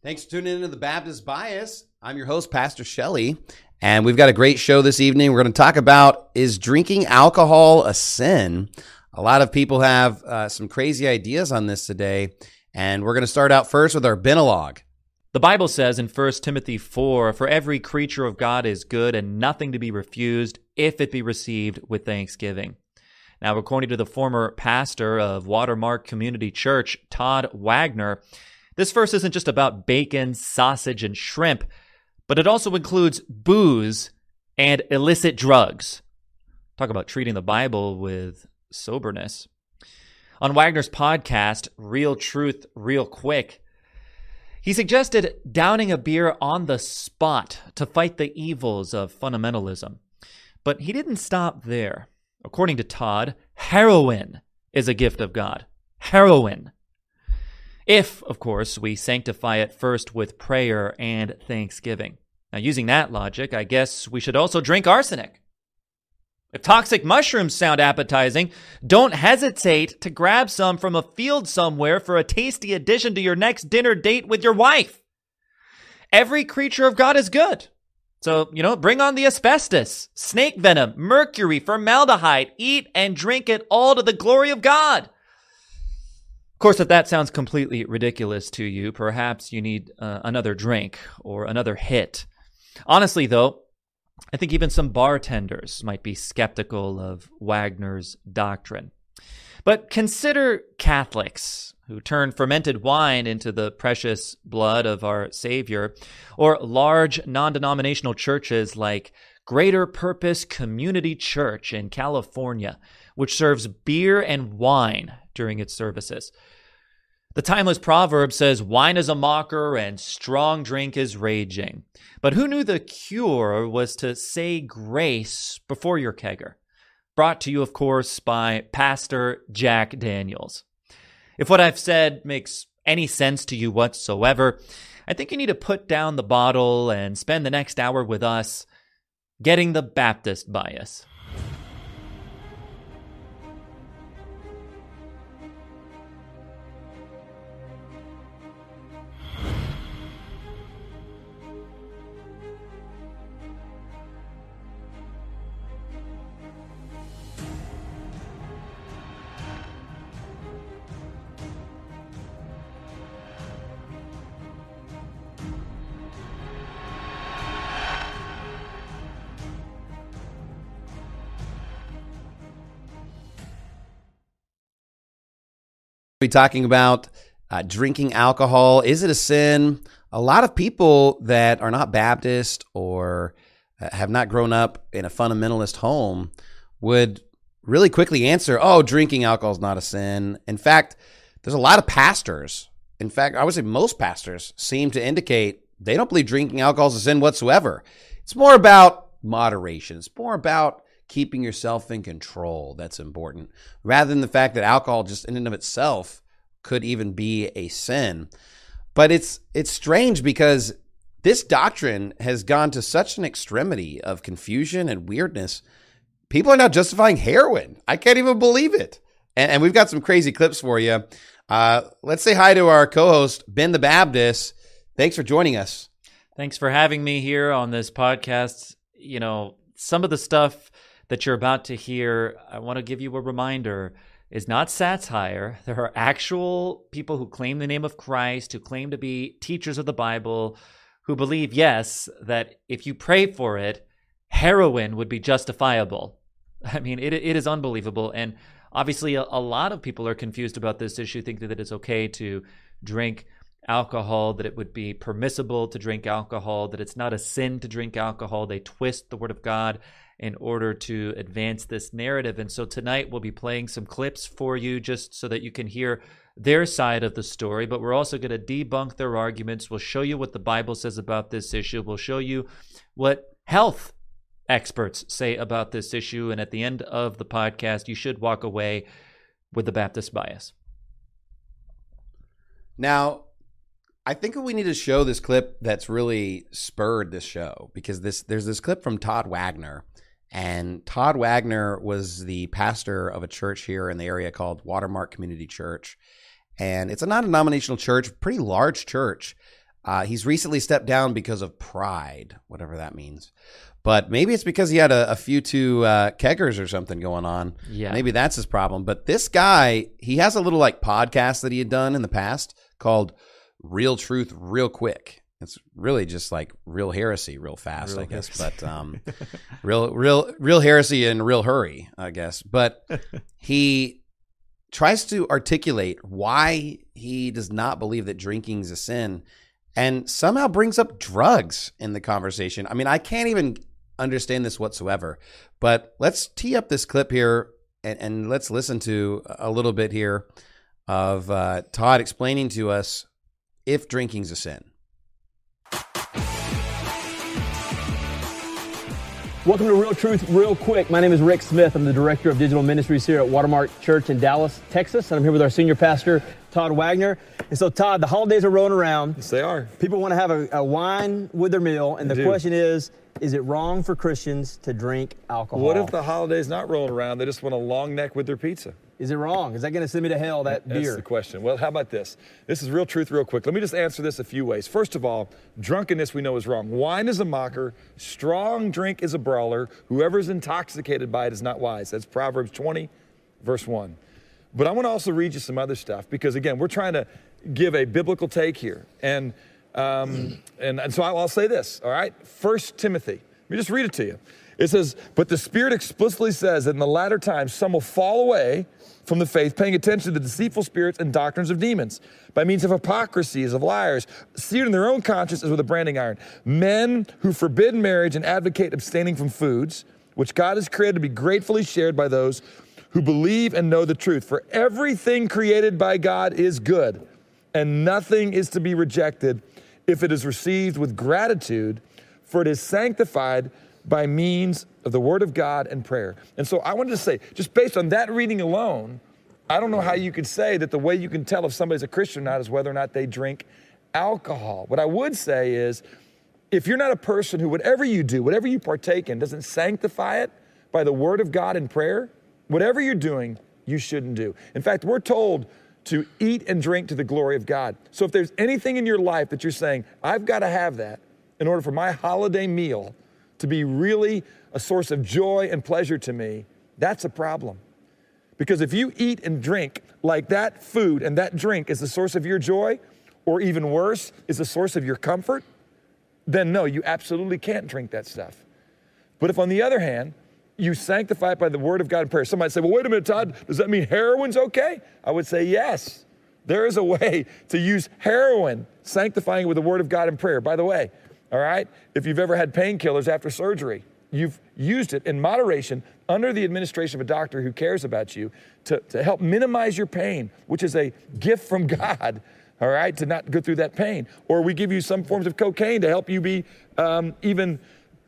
Thanks for tuning into the Baptist Bias. I'm your host, Pastor Shelley, and we've got a great show this evening. We're going to talk about, is drinking alcohol a sin? A lot of people have some crazy ideas on this today, and we're going to start out first with our Benalog. The Bible says in 1 Timothy 4, "For every creature of God is good and nothing to be refused if it be received with thanksgiving." Now, according to the former pastor of Watermark Community Church, Todd Wagner, this verse isn't just about bacon, sausage, and shrimp, but it also includes booze and illicit drugs. Talk about treating the Bible with soberness. On Wagner's podcast, Real Truth, Real Quick, he suggested downing a beer on the spot to fight the evils of fundamentalism. But he didn't stop there. According to Todd, heroin is a gift of God. Heroin. If, of course, we sanctify it first with prayer and thanksgiving. Now, using that logic, I guess we should also drink arsenic. If toxic mushrooms sound appetizing, don't hesitate to grab some from a field somewhere for a tasty addition to your next dinner date with your wife. Every creature of God is good. So, bring on the asbestos, snake venom, mercury, formaldehyde. Eat and drink it all to the glory of God. Of course, if that sounds completely ridiculous to you, perhaps you need another drink or another hit. Honestly, though, I think even some bartenders might be skeptical of Wagner's doctrine. But consider Catholics who turn fermented wine into the precious blood of our Savior, or large non-denominational churches like Greater Purpose Community Church in California, which serves beer and wine during its services. The timeless proverb says, "Wine is a mocker and strong drink is raging." But who knew the cure was to say grace before your kegger? Brought to you, of course, by Pastor Jack Daniels. If what I've said makes any sense to you whatsoever, I think you need to put down the bottle and spend the next hour with us getting the Baptist bias. We're talking about drinking alcohol. Is it a sin? A lot of people that are not Baptist or have not grown up in a fundamentalist home would really quickly answer, drinking alcohol is not a sin. In fact, there's a lot of pastors. In fact, I would say most pastors seem to indicate they don't believe drinking alcohol is a sin whatsoever. It's more about moderation. It's more about keeping yourself in control that's important, rather than the fact that alcohol just in and of itself could even be a sin. But it's strange because this doctrine has gone to such an extremity of confusion and weirdness. People are now justifying heroin. I can't even believe it. And we've got some crazy clips for you. Let's say hi to our co-host, Ben the Baptist. Thanks for joining us. Thanks for having me here on this podcast. Some of the stuff that you're about to hear, I want to give you a reminder, is not satire. There are actual people who claim the name of Christ, who claim to be teachers of the Bible, who believe, yes, that if you pray for it, heroin would be justifiable. I mean, it is unbelievable. And obviously, a lot of people are confused about this issue, think that it's okay to drink alcohol, that it would be permissible to drink alcohol, that it's not a sin to drink alcohol. They twist the word of God in order to advance this narrative. And so tonight we'll be playing some clips for you just so that you can hear their side of the story, but we're also going to debunk their arguments. We'll show you what the Bible says about this issue. We'll show you what health experts say about this issue. And at the end of the podcast, you should walk away with the Baptist bias. Now, I think we need to show this clip that's really spurred this show, because there's this clip from Todd Wagner. And Todd Wagner was the pastor of a church here in the area called Watermark Community Church. And it's a non-denominational church, pretty large church. He's recently stepped down because of pride, whatever that means. But maybe it's because he had a few too keggers or something going on. Yeah. Maybe that's his problem. But this guy, he has a little like podcast that he had done in the past called Real Truth Real Quick. It's really just like real heresy real fast, I guess. But real heresy in real hurry, I guess. But he tries to articulate why he does not believe that drinking is a sin and somehow brings up drugs in the conversation. I mean, I can't even understand this whatsoever, but let's tee up this clip here and let's listen to a little bit here of Todd explaining to us if drinking's a sin. Welcome to Real Truth Real Quick. My name is Rick Smith. I'm the Director of Digital Ministries here at Watermark Church in Dallas, Texas. And I'm here with our Senior Pastor, Todd Wagner. And so, Todd, the holidays are rolling around. Yes, they are. People want to have a wine with their meal. And the question is it wrong for Christians to drink alcohol? What if the holiday's not rolling around? They just want a long neck with their pizza. Is it wrong? Is that going to send me to hell, that beer? That's the question. Well, how about this? This is Real Truth Real Quick. Let me just answer this a few ways. First of all, drunkenness we know is wrong. Wine is a mocker. Strong drink is a brawler. Whoever is intoxicated by it is not wise. That's Proverbs 20, verse 1. But I want to also read you some other stuff because, again, we're trying to give a biblical take here. And so I'll say this, all right? 1 Timothy. Let me just read it to you. It says, but the Spirit explicitly says that in the latter times some will fall away from the faith, paying attention to the deceitful spirits and doctrines of demons, by means of hypocrisies, of liars, seared in their own conscience as with a branding iron. Men who forbid marriage and advocate abstaining from foods, which God has created to be gratefully shared by those who believe and know the truth. For everything created by God is good, and nothing is to be rejected if it is received with gratitude, for it is sanctified by means of the word of God and prayer. And so I wanted to say, just based on that reading alone, I don't know how you could say that the way you can tell if somebody's a Christian or not is whether or not they drink alcohol. What I would say is, if you're not a person who whatever you do, whatever you partake in, doesn't sanctify it by the word of God and prayer, whatever you're doing, you shouldn't do. In fact, we're told to eat and drink to the glory of God. So if there's anything in your life that you're saying, I've got to have that in order for my holiday meal to be really a source of joy and pleasure to me, that's a problem. Because if you eat and drink like that food and that drink is the source of your joy, or even worse, is the source of your comfort, then no, you absolutely can't drink that stuff. But if on the other hand, you sanctify it by the word of God and prayer. Somebody say, well, wait a minute, Todd, does that mean heroin's okay? I would say yes. There is a way to use heroin, sanctifying it with the word of God and prayer. By the way, all right, if you've ever had painkillers after surgery, you've used it in moderation under the administration of a doctor who cares about you to help minimize your pain, which is a gift from God, all right, to not go through that pain. Or we give you some forms of cocaine to help you be unaware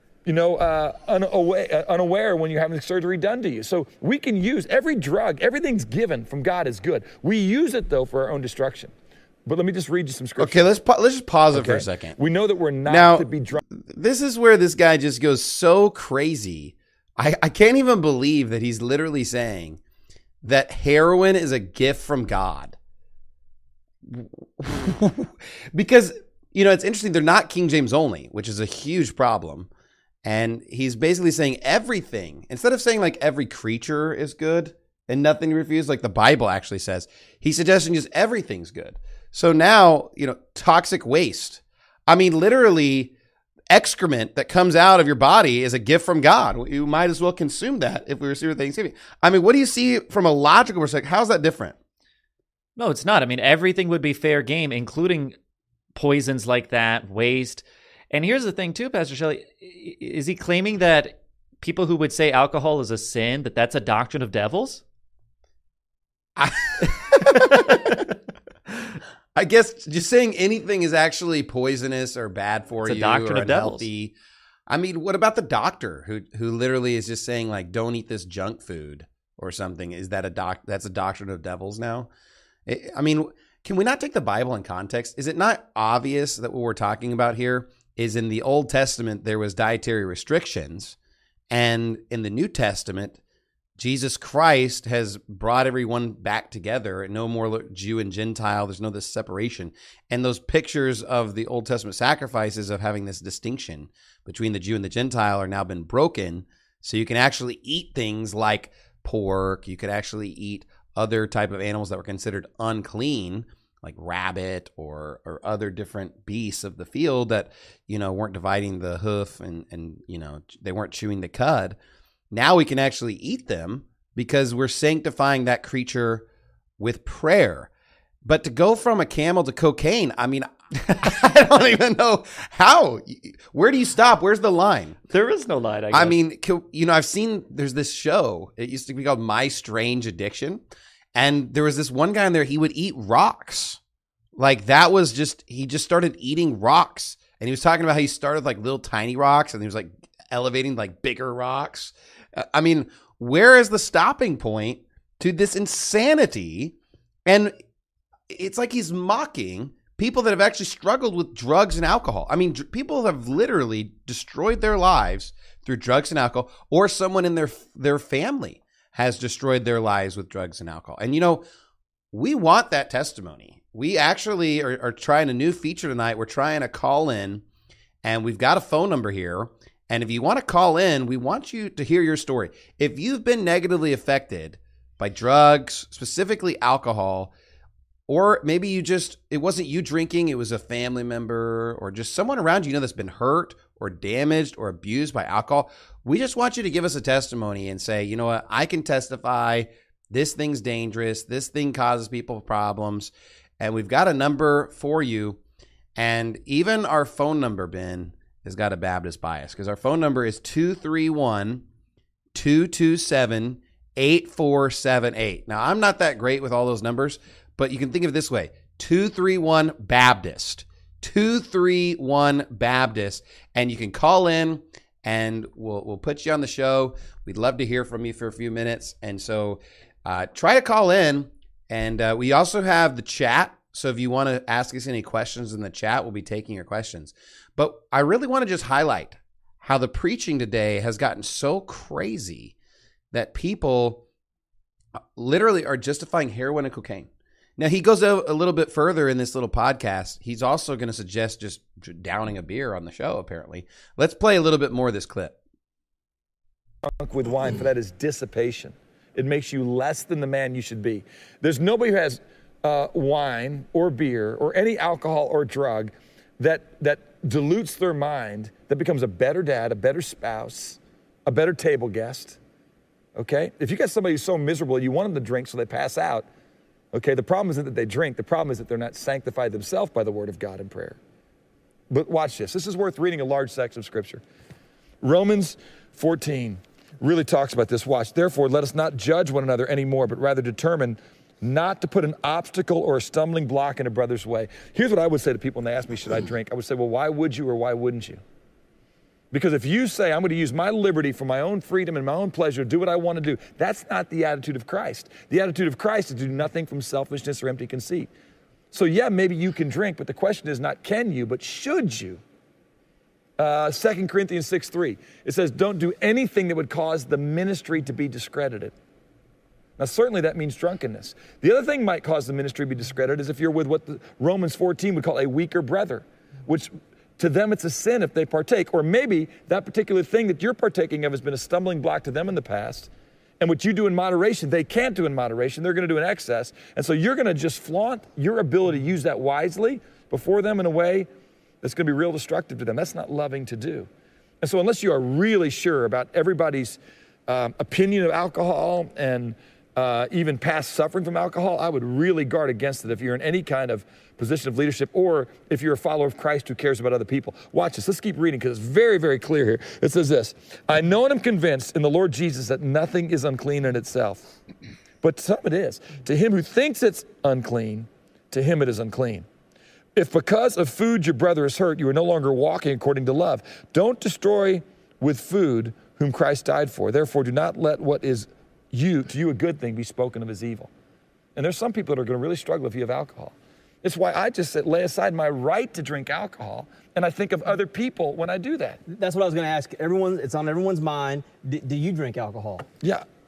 when you're having surgery done to you. So we can use every drug, everything's given from God is good. We use it, though, for our own destruction. But let me just read you some scripture. Okay, let's just pause it for a second. We know that we're not to be drunk. This is where this guy just goes so crazy. I can't even believe that he's literally saying that heroin is a gift from God. Because, it's interesting. They're not King James only, which is a huge problem. And he's basically saying everything. Instead of saying like every creature is good and nothing refused, like the Bible actually says, he's suggesting just everything's good. So now, toxic waste. I mean, literally, excrement that comes out of your body is a gift from God. You might as well consume that if we receive it Thanksgiving. I mean, what do you see from a logical perspective? How's that different? No, it's not. I mean, everything would be fair game, including poisons like that, waste. And here's the thing, too, Pastor Shelley. Is he claiming that people who would say alcohol is a sin, that's a doctrine of devils? I guess just saying anything is actually poisonous or bad for you. It's a doctrine or of devils. Unhealthy. I mean, what about the doctor who literally is just saying like, don't eat this junk food or something? Is that that's a doctrine of devils now? I mean, can we not take the Bible in context? Is it not obvious that what we're talking about here is in the Old Testament there was dietary restrictions, and in the New Testament Jesus Christ has brought everyone back together. No more Jew and Gentile. There's no this separation. And those pictures of the Old Testament sacrifices of having this distinction between the Jew and the Gentile are now been broken. So you can actually eat things like pork. You could actually eat other type of animals that were considered unclean, like rabbit or other different beasts of the field that, weren't dividing the hoof and they weren't chewing the cud. Now we can actually eat them because we're sanctifying that creature with prayer. But to go from a camel to cocaine, I mean, I don't even know how. Where do you stop? Where's the line? There is no line, I guess. I mean, I've seen, there's this show. It used to be called My Strange Addiction. And there was this one guy in there, he would eat rocks. Like that was he just started eating rocks. And he was talking about how he started like little tiny rocks and he was like elevating like bigger rocks. I mean, where is the stopping point to this insanity? And it's like he's mocking people that have actually struggled with drugs and alcohol. I mean, people have literally destroyed their lives through drugs and alcohol, or someone in their family has destroyed their lives with drugs and alcohol. And, we want that testimony. We actually are trying a new feature tonight. We're trying to call in, and we've got a phone number here. And if you want to call in, we want you to hear your story. If you've been negatively affected by drugs, specifically alcohol, or maybe it wasn't you drinking, it was a family member or just someone around you that's been hurt or damaged or abused by alcohol, we just want you to give us a testimony and say, you know what, I can testify, this thing's dangerous, this thing causes people problems, and we've got a number for you. And even our phone number, Ben, has got a Baptist bias because our phone number is 231-227-8478. Now, I'm not that great with all those numbers, but you can think of it this way, 231 Baptist, 231 Baptist, and you can call in and we'll put you on the show. We'd love to hear from you for a few minutes. And so try to call in, and we also have the chat. So if you want to ask us any questions in the chat, we'll be taking your questions. But I really want to just highlight how the preaching today has gotten so crazy that people literally are justifying heroin and cocaine. Now, he goes a little bit further in this little podcast. He's also going to suggest just downing a beer on the show, apparently. Let's play a little bit more of this clip. Drunk with wine, for that is dissipation. It makes you less than the man you should be. There's nobody who has wine or beer or any alcohol or drug that dilutes their mind, that becomes a better dad, a better spouse, a better table guest, okay? If you got somebody who's so miserable, you want them to drink so they pass out, okay? The problem isn't that they drink. The problem is that they're not sanctified themselves by the word of God in prayer. But watch this. This is worth reading a large section of Scripture. Romans 14 really talks about this. Watch. Therefore, let us not judge one another anymore, but rather determine not to put an obstacle or a stumbling block in a brother's way. Here's what I would say to people when they ask me, should I drink? I would say, well, why would you or why wouldn't you? Because if you say, I'm going to use my liberty for my own freedom and my own pleasure, do what I want to do, that's not the attitude of Christ. The attitude of Christ is to do nothing from selfishness or empty conceit. So yeah, maybe you can drink, but the question is not can you, but should you? 2 Corinthians 6:3, it says, don't do anything that would cause the ministry to be discredited. Now, certainly that means drunkenness. The other thing might cause the ministry to be discredited is if you're with what the Romans 14 would call a weaker brother, which to them it's a sin if they partake. Or maybe that particular thing that you're partaking of has been a stumbling block to them in the past, and what you do in moderation, they can't do in moderation. They're going to do in excess. And so you're going to just flaunt your ability to use that wisely before them in a way that's going to be real destructive to them. That's not loving to do. And so unless you are really sure about everybody's opinion of alcohol and even past suffering from alcohol, I would really guard against it if you're in any kind of position of leadership or if you're a follower of Christ who cares about other people. Watch this. Let's keep reading because it's very, very clear here. It says this, I know and am convinced in the Lord Jesus that nothing is unclean in itself, but some it is. To him who thinks it's unclean, to him it is unclean. If because of food your brother is hurt, you are no longer walking according to love. Don't destroy with food whom Christ died for. Therefore, do not let what is to you a good thing be spoken of as evil. And there's some people that are going to really struggle if you have alcohol. It's why I just lay aside my right to drink alcohol, and I think of other people when I do that. That's what I was going to ask. It's on everyone's mind. Do you drink alcohol? Yeah.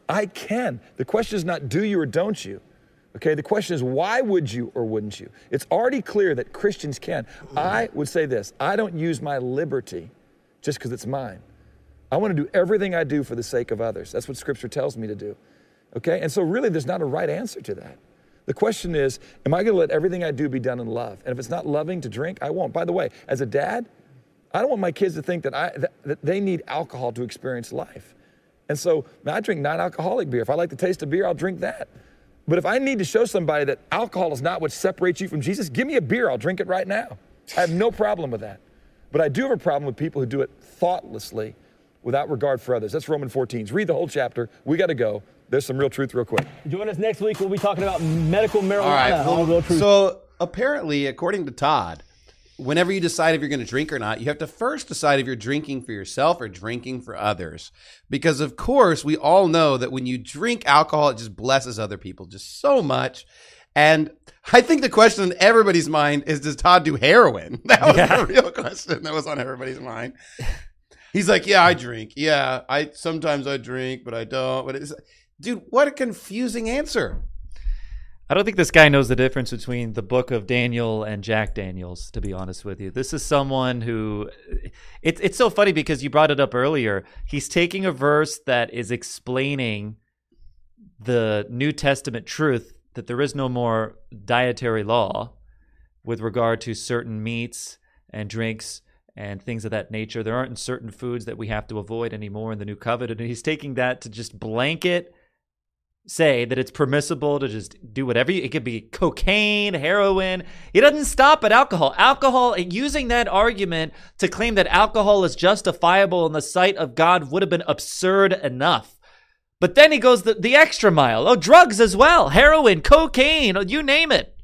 I can. The question is not do you or don't you. Okay, the question is why would you or wouldn't you? It's already clear that Christians can. I would say this, I don't use my liberty just because it's mine. I want to do everything I do for the sake of others. That's what Scripture tells me to do. Okay, and so really there's not a right answer to that. The question is, am I going to let everything I do be done in love? And if it's not loving to drink, I won't. By the way, as a dad, I don't want my kids to think that they need alcohol to experience life. And so I drink non-alcoholic beer. If I like the taste of beer, I'll drink that. But if I need to show somebody that alcohol is not what separates you from Jesus, give me a beer, I'll drink it right now. I have no problem with that. But I do have a problem with people who do it thoughtlessly without regard for others. That's Romans 14. Read the whole chapter. We got to go. There's some real truth real quick. Join us next week. We'll be talking about medical marijuana. All right. On Real Truth. So apparently, according to Todd, whenever you decide if you're going to drink or not, you have to first decide if you're drinking for yourself or drinking for others. Because, of course, we all know that when you drink alcohol, it just blesses other people just so much. And I think the question in everybody's mind is, does Todd do heroin? That was the real question that was on everybody's mind. He's like, yeah, I drink. Yeah, sometimes I drink, but I don't. But dude, what a confusing answer. I don't think this guy knows the difference between the Book of Daniel and Jack Daniels, to be honest with you. This is someone who, it's so funny because you brought it up earlier. He's taking a verse that is explaining the New Testament truth that there is no more dietary law with regard to certain meats and drinks and things of that nature. There aren't certain foods that we have to avoid anymore in the New Covenant. And he's taking that to just blanket say that it's permissible to just do whatever. It could be cocaine, heroin. He doesn't stop at alcohol. Alcohol, using that argument to claim that alcohol is justifiable in the sight of God would have been absurd enough. But then he goes the extra mile. Oh, drugs as well. Heroin, cocaine, you name it.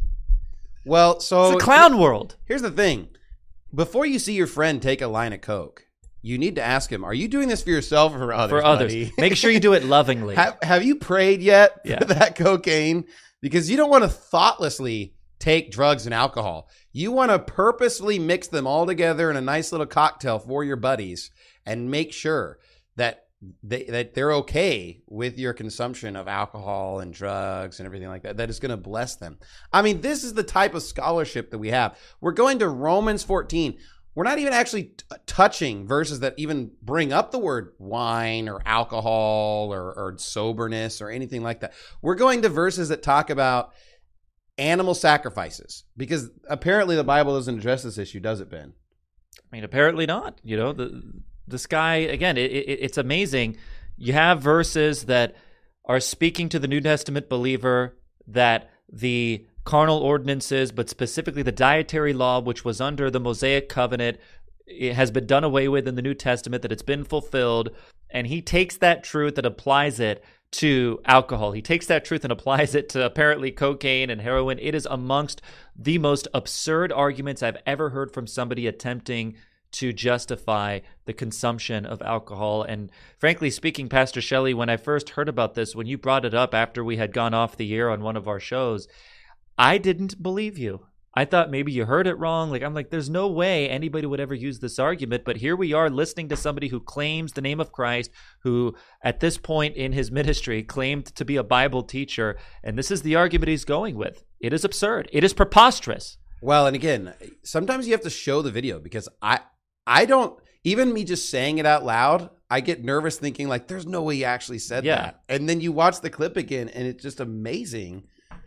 Well, so it's a clown world. Here's the thing. Before you see your friend take a line of Coke, you need to ask him, are you doing this for yourself or for others? For others. Buddy? Make sure you do it lovingly. Have you prayed yet Yeah. for that cocaine? Because you don't want to thoughtlessly take drugs and alcohol. You want to purposefully mix them all together in a nice little cocktail for your buddies and make sure that they're okay with your consumption of alcohol and drugs and everything like that. That is going to bless them. I mean, this is the type of scholarship that we have. We're going to Romans 14. We're not even actually touching verses that even bring up the word wine or alcohol or soberness or anything like that. We're going to verses that talk about animal sacrifices because apparently the Bible doesn't address this issue, does it, Ben? I mean, apparently not. You know, this guy, again, it's amazing. You have verses that are speaking to the New Testament believer that the carnal ordinances, but specifically the dietary law, which was under the Mosaic covenant, it has been done away with in the New Testament, that it's been fulfilled. And he takes that truth and applies it to alcohol. He takes that truth and applies it to apparently cocaine and heroin. It is amongst the most absurd arguments I've ever heard from somebody attempting to justify the consumption of alcohol. And frankly speaking, Pastor Shelley, when I first heard about this, when you brought it up after we had gone off the air on one of our shows, I didn't believe you. I thought maybe you heard it wrong. I'm like, there's no way anybody would ever use this argument. But here we are listening to somebody who claims the name of Christ, who at this point in his ministry claimed to be a Bible teacher. And this is the argument he's going with. It is absurd. It is preposterous. Well, and again, sometimes you have to show the video because I don't, even me just saying it out loud, I get nervous thinking like, there's no way you actually said that. And then you watch the clip again and it's just amazing.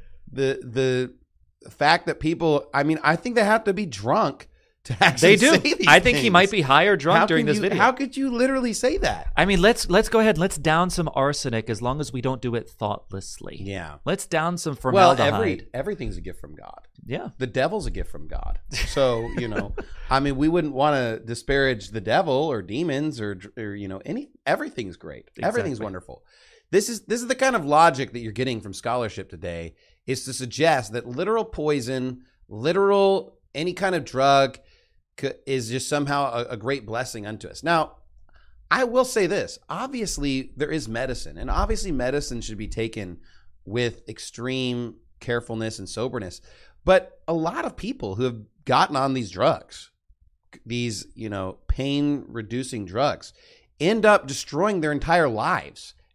The fact that people, I mean, I think they have to be drunk to actually say these things. I think he might be high or drunk during this video. How could you literally say that? I mean, let's go ahead. Let's down some arsenic as long as we don't do it thoughtlessly. Yeah. Let's down some formaldehyde. Well, everything's a gift from God. Yeah. The devil's a gift from God. So, I mean, we wouldn't want to disparage the devil or demons or everything's great. Exactly. Everything's wonderful. This is the kind of logic that you're getting from scholarship today, is to suggest that literal poison, any kind of drug is just somehow a great blessing unto us. Now, I will say this. Obviously, there is medicine, and obviously medicine should be taken with extreme carefulness and soberness. But a lot of people who have gotten on these drugs, these, pain-reducing drugs, end up destroying their entire lives.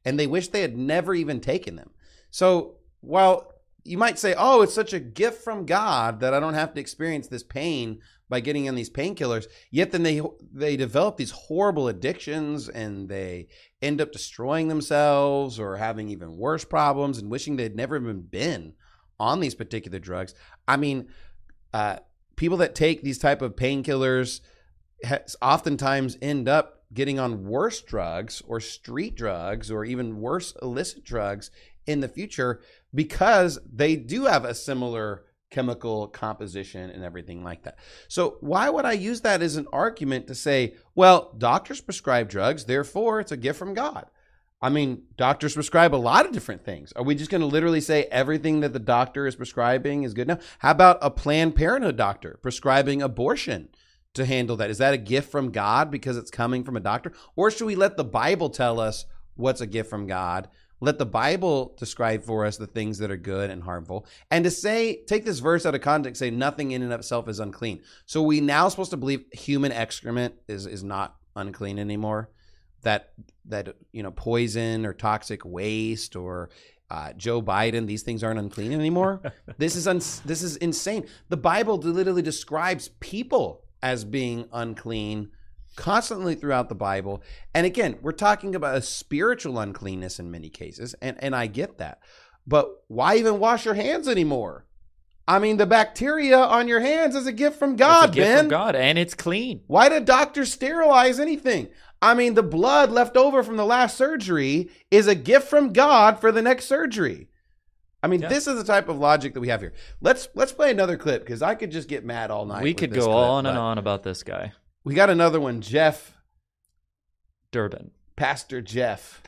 and they wish they had never even taken them. So while you might say, oh, it's such a gift from God that I don't have to experience this pain by getting on these painkillers, yet then they develop these horrible addictions and they end up destroying themselves or having even worse problems and wishing they'd never even been on these particular drugs. I mean, people that take these type of painkillers oftentimes end up getting on worse drugs or street drugs or even worse illicit drugs in the future because they do have a similar chemical composition and everything like that. So why would I use that as an argument to say, well, doctors prescribe drugs, therefore it's a gift from God? I mean, doctors prescribe a lot of different things. Are we just going to literally say everything that the doctor is prescribing is good now? How about a Planned Parenthood doctor prescribing abortion to handle that? Is that a gift from God because it's coming from a doctor? Or should we let the Bible tell us what's a gift from God? Let the Bible describe for us the things that are good and harmful. And to say, take this verse out of context, say nothing in and of itself is unclean. So we now supposed to believe human excrement is not unclean anymore? That poison or toxic waste or Joe Biden, these things aren't unclean anymore? This is insane. The Bible literally describes people as being unclean constantly throughout the Bible. And again, we're talking about a spiritual uncleanness in many cases, and I get that. But why even wash your hands anymore? I mean, the bacteria on your hands is a gift from God, it's a gift Ben. from God, and it's clean. Why do doctors sterilize anything? I mean, the blood left over from the last surgery is a gift from God for the next surgery. I mean, This is the type of logic that we have here. Let's play another clip because I could just get mad all night. We could go on and on about this guy. We got another one, Jeff Durbin. Pastor Jeff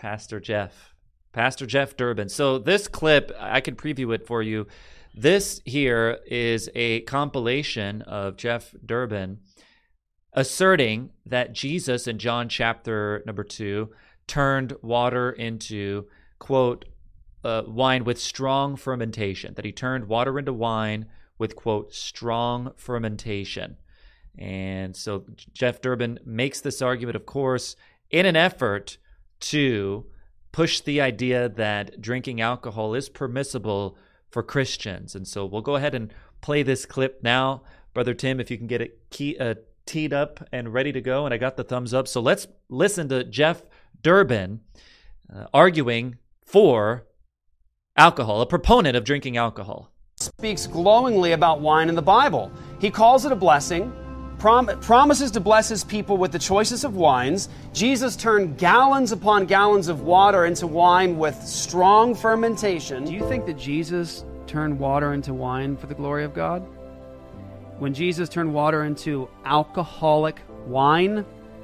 Durbin. So this clip, I can preview it for you. This here is a compilation of Jeff Durbin asserting that Jesus in John chapter number 2 turned water into, quote, wine with strong fermentation, that he turned water into wine with, quote, strong fermentation. And so Jeff Durbin makes this argument, of course, in an effort to push the idea that drinking alcohol is permissible for Christians. And so we'll go ahead and play this clip now. Brother Tim, if you can get it teed up and ready to go. And I got the thumbs up. So let's listen to Jeff Durbin arguing for alcohol, a proponent of drinking alcohol. Speaks glowingly about wine in the Bible. He calls it a blessing, promises to bless his people with the choicest of wines. Jesus turned gallons upon gallons of water into wine with strong fermentation. Do you think that Jesus turned water into wine for the glory of God? When Jesus turned water into alcoholic wine,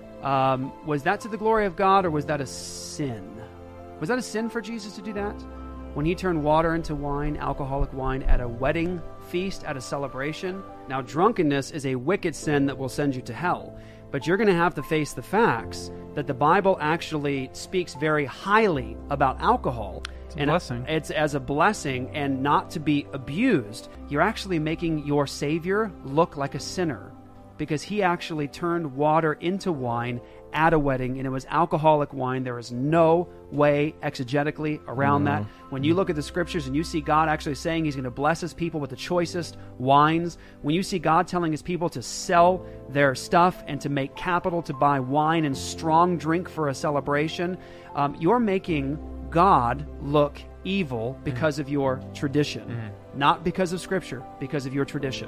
was that to the glory of God or was that a sin? Was that a sin for Jesus to do that? When he turned water into wine, alcoholic wine, at a wedding feast, at a celebration. Now, drunkenness is a wicked sin that will send you to hell. But you're going to have to face the facts that the Bible actually speaks very highly about alcohol. It's a blessing. It's as a blessing and not to be abused. You're actually making your Savior look like a sinner because he actually turned water into wine at a wedding, and it was alcoholic wine. There is no way exegetically around that. When you look at the scriptures and you see God actually saying he's going to bless his people with the choicest wines, when you see God telling his people to sell their stuff and to make capital to buy wine and strong drink for a celebration, you're making God look evil because of your tradition, not because of scripture, because of your tradition.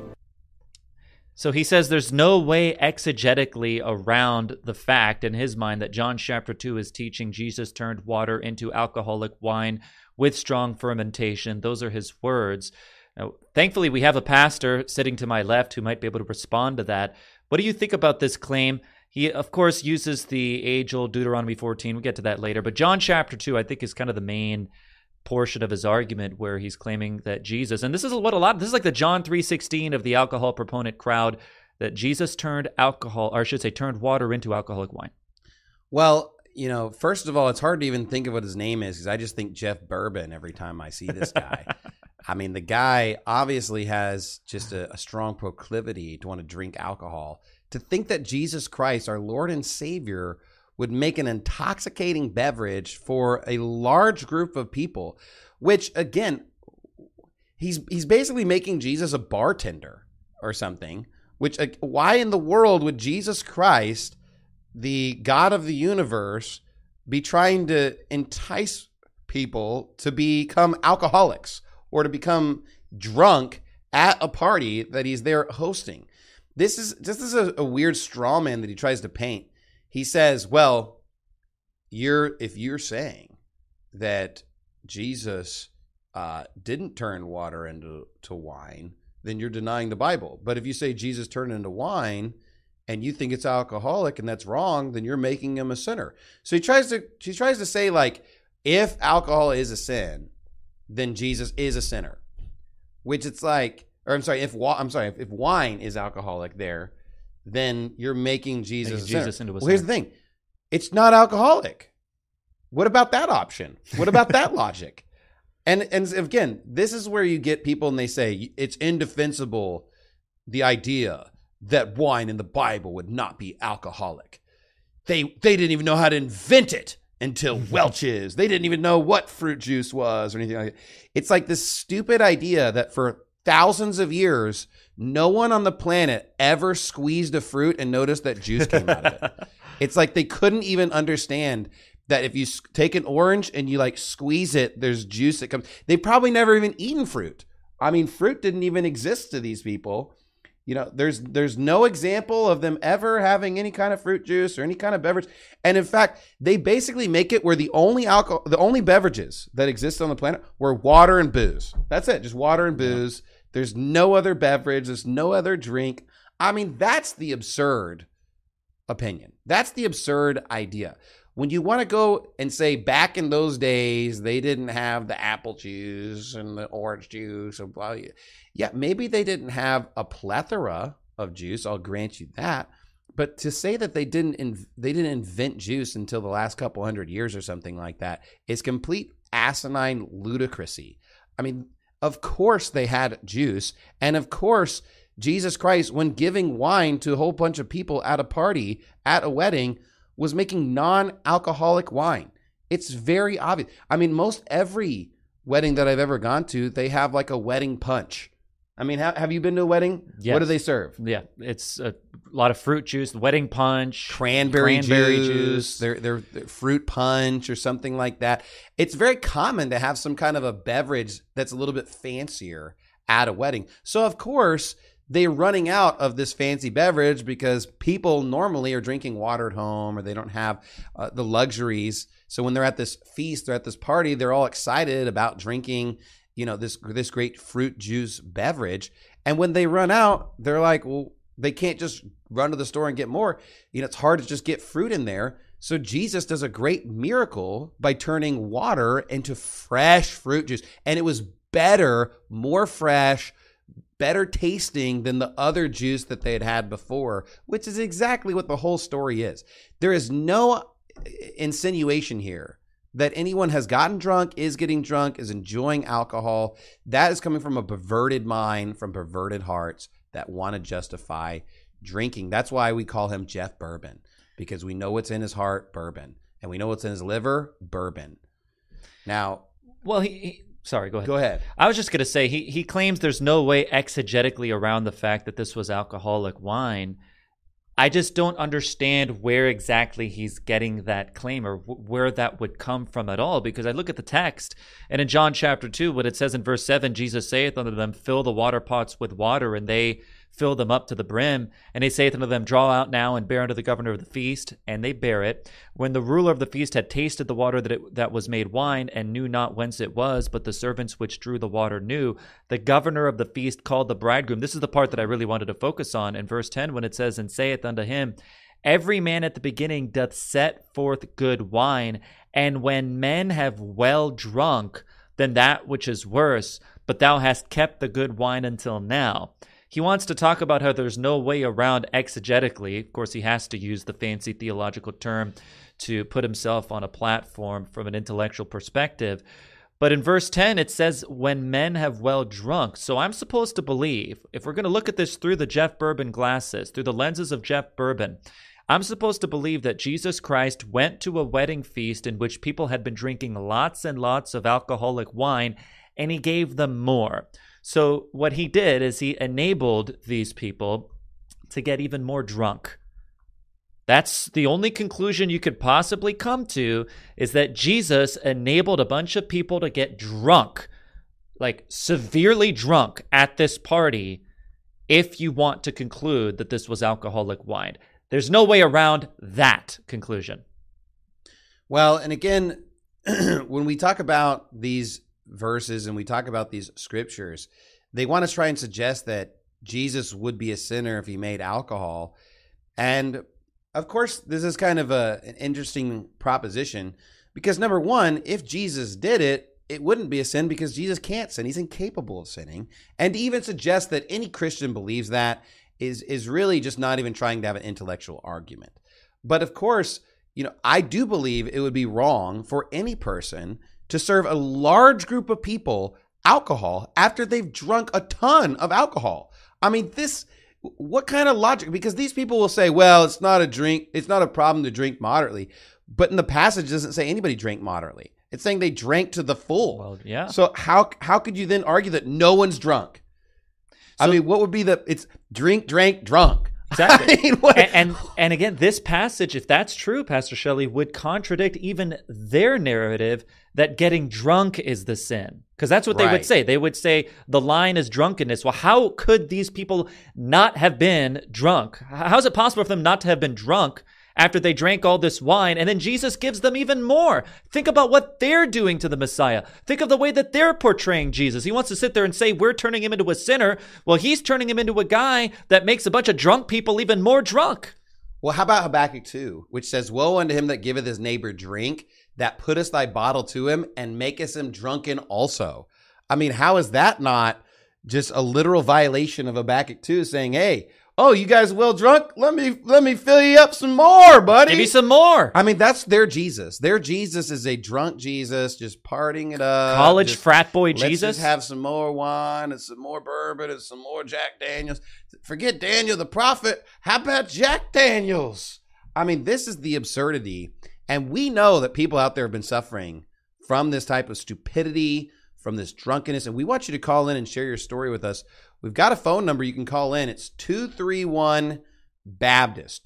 So he says there's no way exegetically around the fact in his mind that John chapter 2 is teaching Jesus turned water into alcoholic wine with strong fermentation. Those are his words. Now, thankfully, we have a pastor sitting to my left who might be able to respond to that. What do you think about this claim? He, of course, uses the age-old Deuteronomy 14. We'll get to that later. But John chapter 2, I think, is kind of the main portion of his argument where he's claiming that Jesus, and this is like the John 3:16 of the alcohol proponent crowd, that Jesus turned turned water into alcoholic wine. Well, first of all, it's hard to even think of what his name is because I just think Jeff Bourbon every time I see this guy. I mean, the guy obviously has just a strong proclivity to want to drink alcohol. To think that Jesus Christ, our Lord and Savior, would make an intoxicating beverage for a large group of people, which again, he's basically making Jesus a bartender or something, which why in the world would Jesus Christ, the God of the universe, be trying to entice people to become alcoholics or to become drunk at a party that he's there hosting? This is a weird straw man that he tries to paint. He says, well, if you're saying that Jesus didn't turn water into wine, then you're denying the Bible. But if you say Jesus turned it into wine and you think it's alcoholic and that's wrong, then you're making him a sinner. So he tries to say, like, if alcohol is a sin, then Jesus is a sinner. Which it's like, or if wine is alcoholic there, then you're making Jesus a sinner. Into a Well, here's the thing. It's not alcoholic. What about that option? What about that logic? And again, this is where you get people and they say it's indefensible, the idea that wine in the Bible would not be alcoholic. They didn't even know how to invent it until Welch's. They didn't even know what fruit juice was or anything like that. It's like this stupid idea that for thousands of years, no one on the planet ever squeezed a fruit and noticed that juice came out of it. It's like they couldn't even understand that if you take an orange and you like squeeze it, there's juice that comes. They probably never even eaten fruit. I mean, fruit didn't even exist to these people. You know, there's no example of them ever having any kind of fruit juice or any kind of beverage. And in fact, they basically make it where the only beverages that exist on the planet were water and booze. That's it, just water and booze. There's no other beverage. There's no other drink. I mean, that's the absurd opinion. That's the absurd idea. When you want to go and say back in those days, they didn't have the apple juice and the orange juice. And blah, yeah, maybe they didn't have a plethora of juice. I'll grant you that. But to say that they didn't invent juice until the last couple hundred years or something like that is complete asinine ludicrousy. I mean, of course they had juice. And of course, Jesus Christ, when giving wine to a whole bunch of people at a party, at a wedding, was making non-alcoholic wine. It's very obvious. I mean, most every wedding that I've ever gone to, they have like a wedding punch. I mean, have you been to a wedding? Yes. What do they serve? Yeah, it's a lot of fruit juice, wedding punch, cranberry juice. They're fruit punch or something like that. It's very common to have some kind of a beverage that's a little bit fancier at a wedding. So of course, they're running out of this fancy beverage because people normally are drinking water at home or they don't have the luxuries. So when they're at this feast, they're at this party, they're all excited about drinking, this great fruit juice beverage. And when they run out, they're like, well, they can't just run to the store and get more. It's hard to just get fruit in there. So Jesus does a great miracle by turning water into fresh fruit juice. And it was better, more fresh, better tasting than the other juice that they had before, which is exactly what the whole story is. There is no insinuation here that anyone has gotten drunk, is getting drunk, is enjoying alcohol. That is coming from a perverted mind, from perverted hearts that want to justify drinking. That's why we call him Jeff Bourbon, because we know what's in his heart, bourbon, and we know what's in his liver, bourbon. Now, well, Sorry, go ahead. Go ahead. I was just going to say, he claims there's no way exegetically around the fact that this was alcoholic wine. I just don't understand where exactly he's getting that claim or where that would come from at all, because I look at the text, and in John chapter 2, what it says in verse 7, Jesus saith unto them, fill the water pots with water, and they fill them up to the brim. And he saith unto them, draw out now and bear unto the governor of the feast. And they bear it. When the ruler of the feast had tasted the water that was made wine, and knew not whence it was, but the servants which drew the water knew, the governor of the feast called the bridegroom. This is the part that I really wanted to focus on in verse 10, when it says, and saith unto him, every man at the beginning doth set forth good wine, and when men have well drunk, then that which is worse, but thou hast kept the good wine until now. He wants to talk about how there's no way around exegetically. Of course, he has to use the fancy theological term to put himself on a platform from an intellectual perspective. But in verse 10, it says, when men have well drunk. So I'm supposed to believe, if we're going to look at this through the Jeff Bourbon glasses, through the lenses of Jeff Bourbon, I'm supposed to believe that Jesus Christ went to a wedding feast in which people had been drinking lots and lots of alcoholic wine, and he gave them more. So what he did is he enabled these people to get even more drunk. That's the only conclusion you could possibly come to, is that Jesus enabled a bunch of people to get drunk, like severely drunk at this party, if you want to conclude that this was alcoholic wine. There's no way around that conclusion. Well, and again, when we talk about these verses and we talk about these scriptures, they want to try and suggest that Jesus would be a sinner if he made alcohol. And of course, this is kind of an interesting proposition because, number one, if Jesus did it, it wouldn't be a sin because Jesus can't sin. He's incapable of sinning. And to even suggest that any Christian believes that is really just not even trying to have an intellectual argument. But of course, I do believe it would be wrong for any person to serve a large group of people alcohol after they've drunk a ton of alcohol. I mean, what kind of logic? Because these people will say, well, it's not a problem to drink moderately. But in the passage, it doesn't say anybody drank moderately. It's saying they drank to the full. Well, yeah. So how could you then argue that no one's drunk? I mean, what would be it's drink, drank, drunk? Exactly. I mean, what? And again, this passage, if that's true, Pastor Shelley, would contradict even their narrative that getting drunk is the sin. Because that's what they would say. They would say the line is drunkenness. Well, how could these people not have been drunk? How is it possible for them not to have been drunk after they drank all this wine, and then Jesus gives them even more? Think about what they're doing to the Messiah. Think of the way that they're portraying Jesus. He wants to sit there and say, we're turning him into a sinner. Well, he's turning him into a guy that makes a bunch of drunk people even more drunk. Well, how about Habakkuk 2, which says, woe unto him that giveth his neighbor drink, that puttest thy bottle to him, and makest him drunken also. I mean, how is that not just a literal violation of Habakkuk 2, saying, hey, oh, you guys well drunk? Let me fill you up some more, buddy. Give me some more. I mean, that's their Jesus. Their Jesus is a drunk Jesus, just partying it up. College frat boy Jesus. Let's just have some more wine and some more bourbon and some more Jack Daniels. Forget Daniel the prophet. How about Jack Daniels? I mean, this is the absurdity. And we know that people out there have been suffering from this type of stupidity, from this drunkenness. And we want you to call in and share your story with us. We've got a phone number you can call in. It's 231-BAPTIST,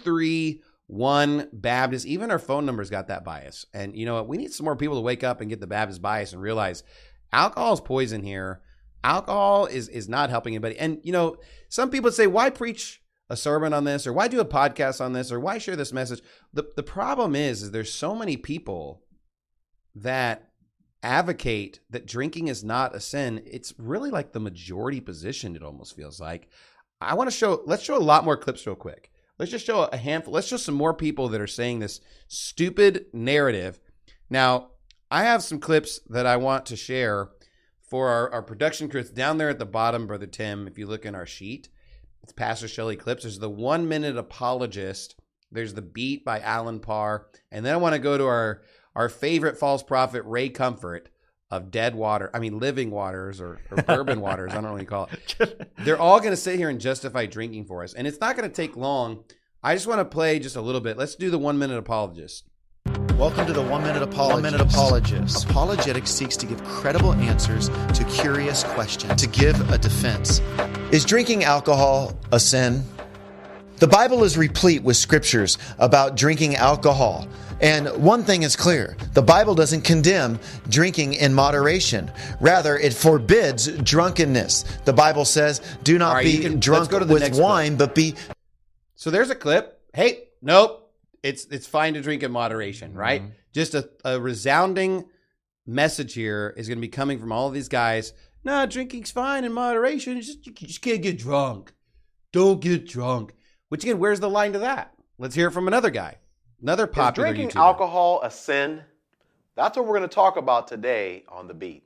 231-BAPTIST. Even our phone number's got that bias. And you know what? We need some more people to wake up and get the Baptist bias and realize alcohol is poison here. Alcohol is not helping anybody. And, some people say, why preach a sermon on this? Or why do a podcast on this? Or why share this message? The problem is there's so many people that advocate that drinking is not a sin. It's really like the majority position, it almost feels like. Let's show a lot more clips real quick. Let's just show a handful. Let's show some more people that are saying this stupid narrative. Now, I have some clips that I want to share for our production crew. It's down there at the bottom, Brother Tim, if you look in our sheet. It's Pastor Shelley clips. There's the 1 Minute Apologist. There's the Beat by Alan Parr. And then I want to go to our favorite false prophet, Ray Comfort, of living waters or bourbon waters. I don't know what you call it. They're all going to sit here and justify drinking for us. And it's not going to take long. I just want to play just a little bit. Let's do the 1 Minute Apologist. Welcome to the 1 Minute Apologist. 1 Minute Apologist. Apologetics seeks to give credible answers to curious questions, to give a defense. Is drinking alcohol a sin? The Bible is replete with scriptures about drinking alcohol. And one thing is clear, the Bible doesn't condemn drinking in moderation. Rather, it forbids drunkenness. The Bible says, do not be drunk with wine, but be... So there's a clip. Hey, nope. It's fine to drink in moderation, right? Mm-hmm. Just a resounding message here is going to be coming from all of these guys. No, drinking's fine in moderation. You just can't get drunk. Don't get drunk. Which again, where's the line to that? Let's hear it from another guy. Another popular YouTuber. Is drinking YouTuber. alcohol a sin? That's what we're going to talk about today on The Beat.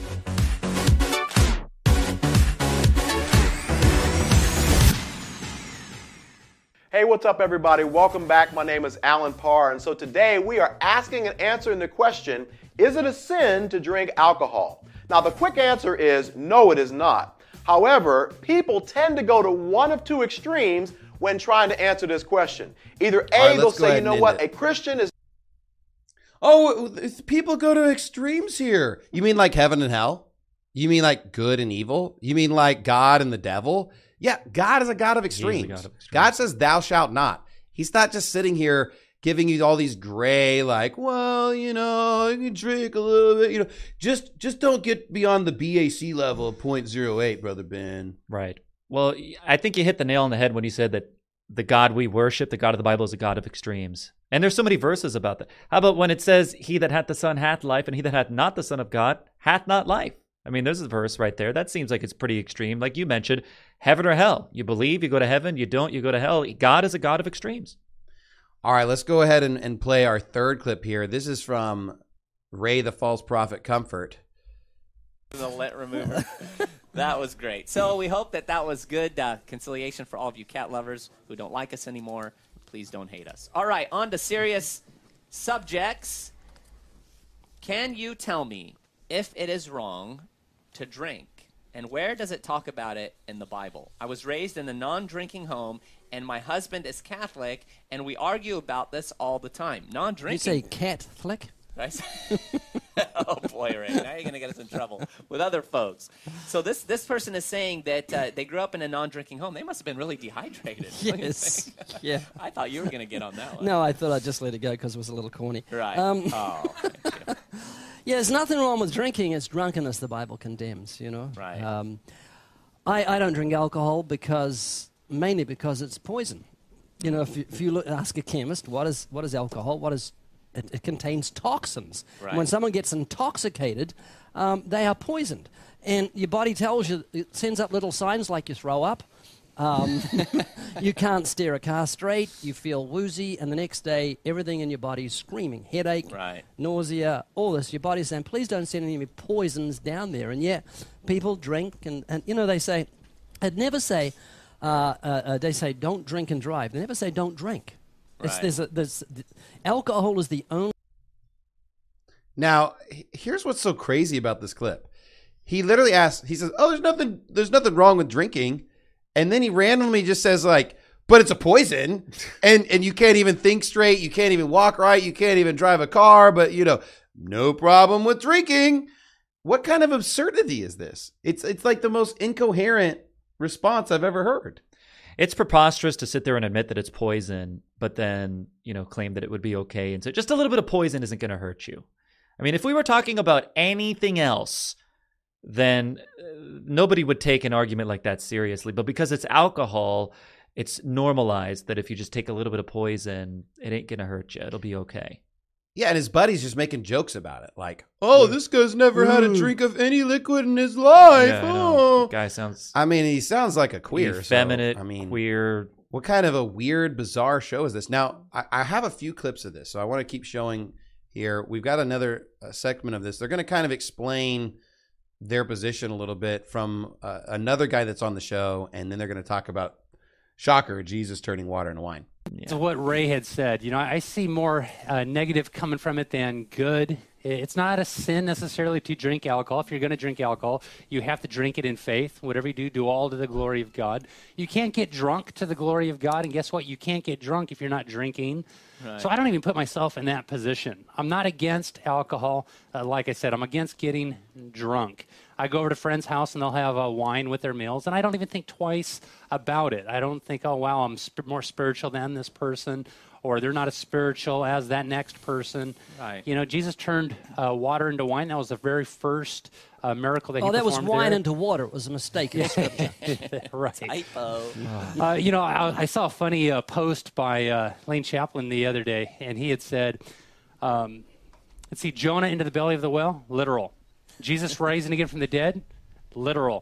Hey, what's up, everybody? Welcome back. My name is Alan Parr, and so today we are asking and answering the question, is it a sin to drink alcohol? Now, the quick answer is no, it is not. However, people tend to go to one of two extremes when trying to answer this question. Either A, right, they'll let's go say, ahead you know and what, end a Christian is Oh, people go to extremes here. You mean like heaven and hell? You mean like good and evil? You mean like God and the devil? Yeah, God is a God of extremes. God says, thou shalt not. He's not just sitting here giving you all these gray, like, well, you know, you can drink a little bit, you know, just don't get beyond the BAC level of 0.08, Brother Ben. Right. Well, I think you hit the nail on the head when you said that the God we worship, the God of the Bible, is a God of extremes. And there's so many verses about that. How about when it says, he that hath the Son hath life, and he that hath not the Son of God hath not life? I mean, there's a verse right there. That seems like it's pretty extreme. Like you mentioned, heaven or hell. You believe, you go to heaven. You don't, you go to hell. God is a God of extremes. All right, let's go ahead and play our third clip here. This is from Ray the False Prophet Comfort. The lint remover. That was great. So we hope that was good conciliation for all of you cat lovers who don't like us anymore. Please don't hate us. All right, on to serious subjects. Can you tell me if it is wrong to drink? And where does it talk about it in the Bible? I was raised in a non-drinking home, and my husband is Catholic, and we argue about this all the time. Non-drinking. You say Catholic? Oh boy, Ray! Now you're gonna get us in trouble with other folks. So this person is saying that they grew up in a non-drinking home. They must have been really dehydrated. Yes. Yeah. I thought you were gonna get on that one. No, I thought I'd just let it go because it was a little corny. Right. Thank you. Yeah, there's nothing wrong with drinking. It's drunkenness the Bible condemns, you know. Right. I don't drink alcohol mainly because it's poison. You know, if you ask a chemist, what is alcohol? It contains toxins. Right. When someone gets intoxicated, they are poisoned. And your body tells you, it sends up little signs like you throw up. You can't steer a car straight. You feel woozy. And the next day, everything in your body is screaming. Headache, nausea, all this. Your body's saying, please don't send any poisons down there. And yet, people drink. And you know, they say, they say, don't drink and drive. They never say, don't drink. Right. Alcohol is the only. Now, here's what's so crazy about this clip. He literally asks, he says, oh, there's nothing wrong with drinking. And then he randomly just says, like, but it's a poison. And you can't even think straight. You can't even walk right. You can't even drive a car. But, you know, no problem with drinking. What kind of absurdity is this? It's like the most incoherent response I've ever heard. It's preposterous to sit there and admit that it's poison, but then, you know, claim that it would be okay. And so just a little bit of poison isn't going to hurt you. I mean, if we were talking about anything else, then nobody would take an argument like that seriously. But because it's alcohol, it's normalized that if you just take a little bit of poison, it ain't going to hurt you. It'll be okay. Yeah, and his buddy's just making jokes about it. Like, oh, this guy's never had a drink of any liquid in his life. Yeah, oh. The guy sounds... I mean, he sounds like a queer. Effeminate, so, I mean, queer. What kind of a weird, bizarre show is this? Now, I have a few clips of this, so I want to keep showing here. We've got another segment of this. They're going to kind of explain their position a little bit from another guy that's on the show, and then they're going to talk about, shocker, Jesus turning water into wine. So what Ray had said, you know, I see more negative coming from it than good. It's not a sin necessarily to drink alcohol. If you're going to drink alcohol, you have to drink it in faith. Whatever you do, do all to the glory of God. You can't get drunk to the glory of God, and guess what? You can't get drunk if you're not drinking. Right. So I don't even put myself in that position. I'm not against alcohol. Like I said, I'm against getting drunk. I go over to a friend's house and they'll have wine with their meals, and I don't even think twice about it. I don't think, oh, wow, I'm more spiritual than this person, or they're not as spiritual as that next person. Right. You know, Jesus turned water into wine. That was the very first miracle that he performed. Oh, that was wine there. Into water. It was a mistake in Scripture. Right. Typo. You know, I saw a funny post by Lane Chaplin the other day, and he had said, let's see, Jonah into the belly of the whale, literal. Jesus rising again from the dead, literal.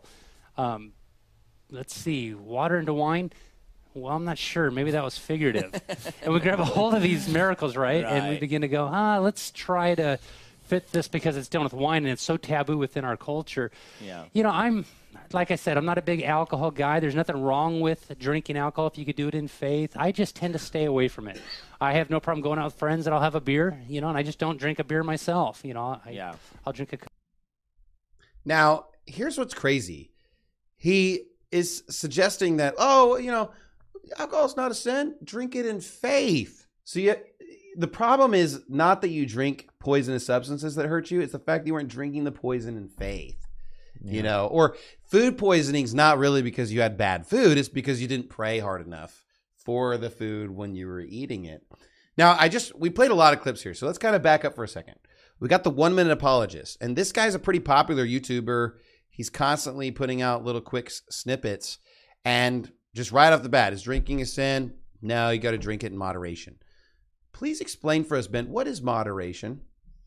Let's see, water into wine. Well, I'm not sure. Maybe that was figurative. And we grab a hold of these miracles, right? And we begin to go, let's try to fit this because it's done with wine and it's so taboo within our culture. Yeah. You know, like I said, I'm not a big alcohol guy. There's nothing wrong with drinking alcohol if you could do it in faith. I just tend to stay away from it. I have no problem going out with friends and I'll have a beer, you know, and I just don't drink a beer myself. You know, I'll drink a. Now, here's what's crazy. He is suggesting that, oh, you know, alcohol's not a sin. Drink it in faith. So the problem is not that you drink poisonous substances that hurt you. It's the fact that you weren't drinking the poison in faith. You know, or food poisoning is not really because you had bad food. It's because you didn't pray hard enough for the food when you were eating it. Now, we played a lot of clips here, so let's kind of back up for a second. We got the 1 Minute Apologist, and this guy's a pretty popular YouTuber. He's constantly putting out little quick snippets, and just right off the bat, is drinking a sin? No, you got to drink it in moderation. Please explain for us, Ben, what is moderation?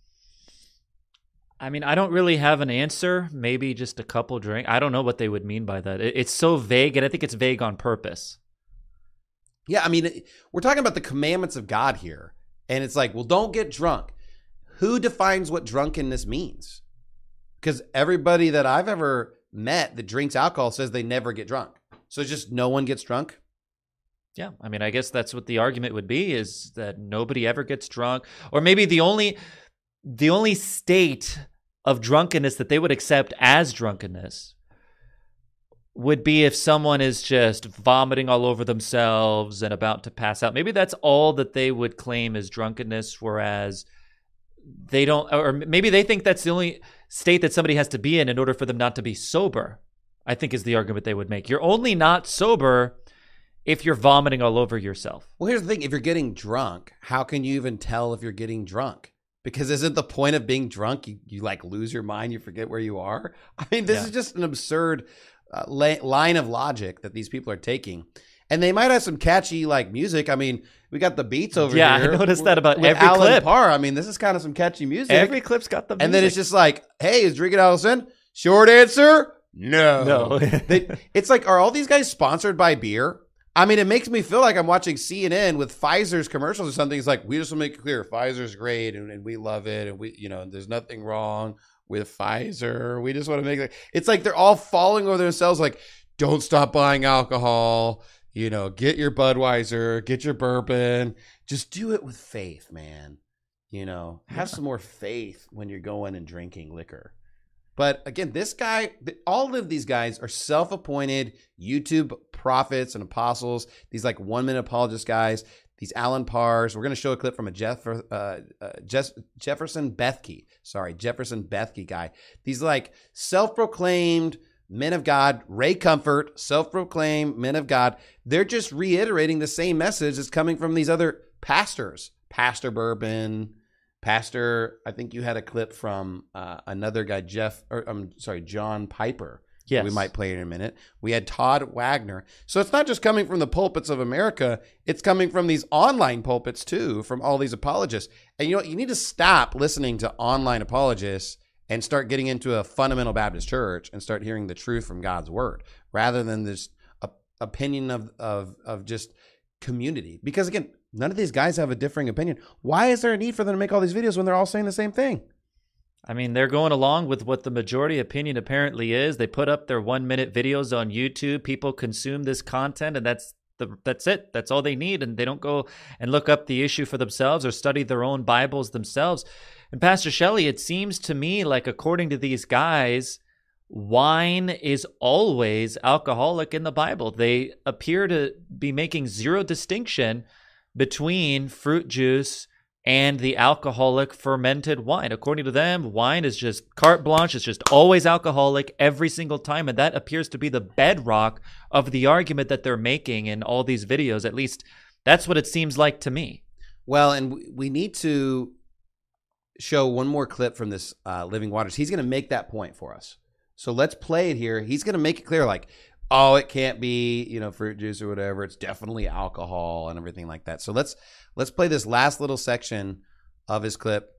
I mean, I don't really have an answer. Maybe just a couple drinks. I don't know what they would mean by that. It's so vague, and I think it's vague on purpose. Yeah, I mean, we're talking about the commandments of God here. And it's like, well, don't get drunk. Who defines what drunkenness means? Because everybody that I've ever met that drinks alcohol says they never get drunk. So it's just no one gets drunk? Yeah, I mean, I guess that's what the argument would be, is that nobody ever gets drunk. Or maybe the only state of drunkenness that they would accept as drunkenness would be if someone is just vomiting all over themselves and about to pass out. Maybe that's all that they would claim as drunkenness, whereas they don't, or maybe they think that's the only state that somebody has to be in order for them not to be sober, I think is the argument they would make. You're only not sober if you're vomiting all over yourself. Well, here's the thing. If you're getting drunk, how can you even tell if you're getting drunk? Because isn't the point of being drunk, you like lose your mind, you forget where you are? I mean, this is just an absurd line of logic that these people are taking. And they might have some catchy like music. I mean, we got the beats over here. Yeah, I noticed that about every Alan clip. Parr. I mean, this is kind of some catchy music. Every clip's got the music. And then it's just like, hey, is drinking out of sin? Short answer, no. It's like, are all these guys sponsored by beer? I mean, it makes me feel like I'm watching CNN with Pfizer's commercials or something. It's like, we just want to make it clear, Pfizer's great and we love it. And we, there's nothing wrong with Pfizer. We just want to make it. It's like they're all falling over themselves. Like, don't stop buying alcohol. Get your Budweiser, get your bourbon. Just do it with faith, man. Have some more faith when you're going and drinking liquor. But again, this guy, all of these guys are self-appointed YouTube prophets and apostles. These like 1 Minute Apologist guys, these Alan Parrs. We're going to show a clip from a Jefferson Bethke guy. These like self-proclaimed men of God, Ray Comfort, self-proclaimed men of God. They're just reiterating the same message that's coming from these other pastors. Pastor Bourbon, Pastor, I think you had a clip from another guy, John Piper. Yes. We might play in a minute. We had Todd Wagner. So it's not just coming from the pulpits of America. It's coming from these online pulpits too, from all these apologists. And you need to stop listening to online apologists and start getting into a fundamental Baptist church and start hearing the truth from God's word rather than this opinion of just community. Because again, none of these guys have a differing opinion. Why is there a need for them to make all these videos when they're all saying the same thing? I mean, they're going along with what the majority opinion apparently is. They put up their 1 minute videos on YouTube. People consume this content, and that's it. That's all they need. And they don't go and look up the issue for themselves or study their own Bibles themselves. And Pastor Shelley, it seems to me like, according to these guys, wine is always alcoholic in the Bible. They appear to be making zero distinction between fruit juice and the alcoholic fermented wine. According to them, wine is just carte blanche. It's just always alcoholic every single time. And that appears to be the bedrock of the argument that they're making in all these videos. At least that's what it seems like to me. Well, and we need to show one more clip from this Living Waters. He's going to make that point for us. So let's play it here. He's going to make it clear, like, oh, it can't be, fruit juice or whatever. It's definitely alcohol and everything like that. So let's play this last little section of his clip.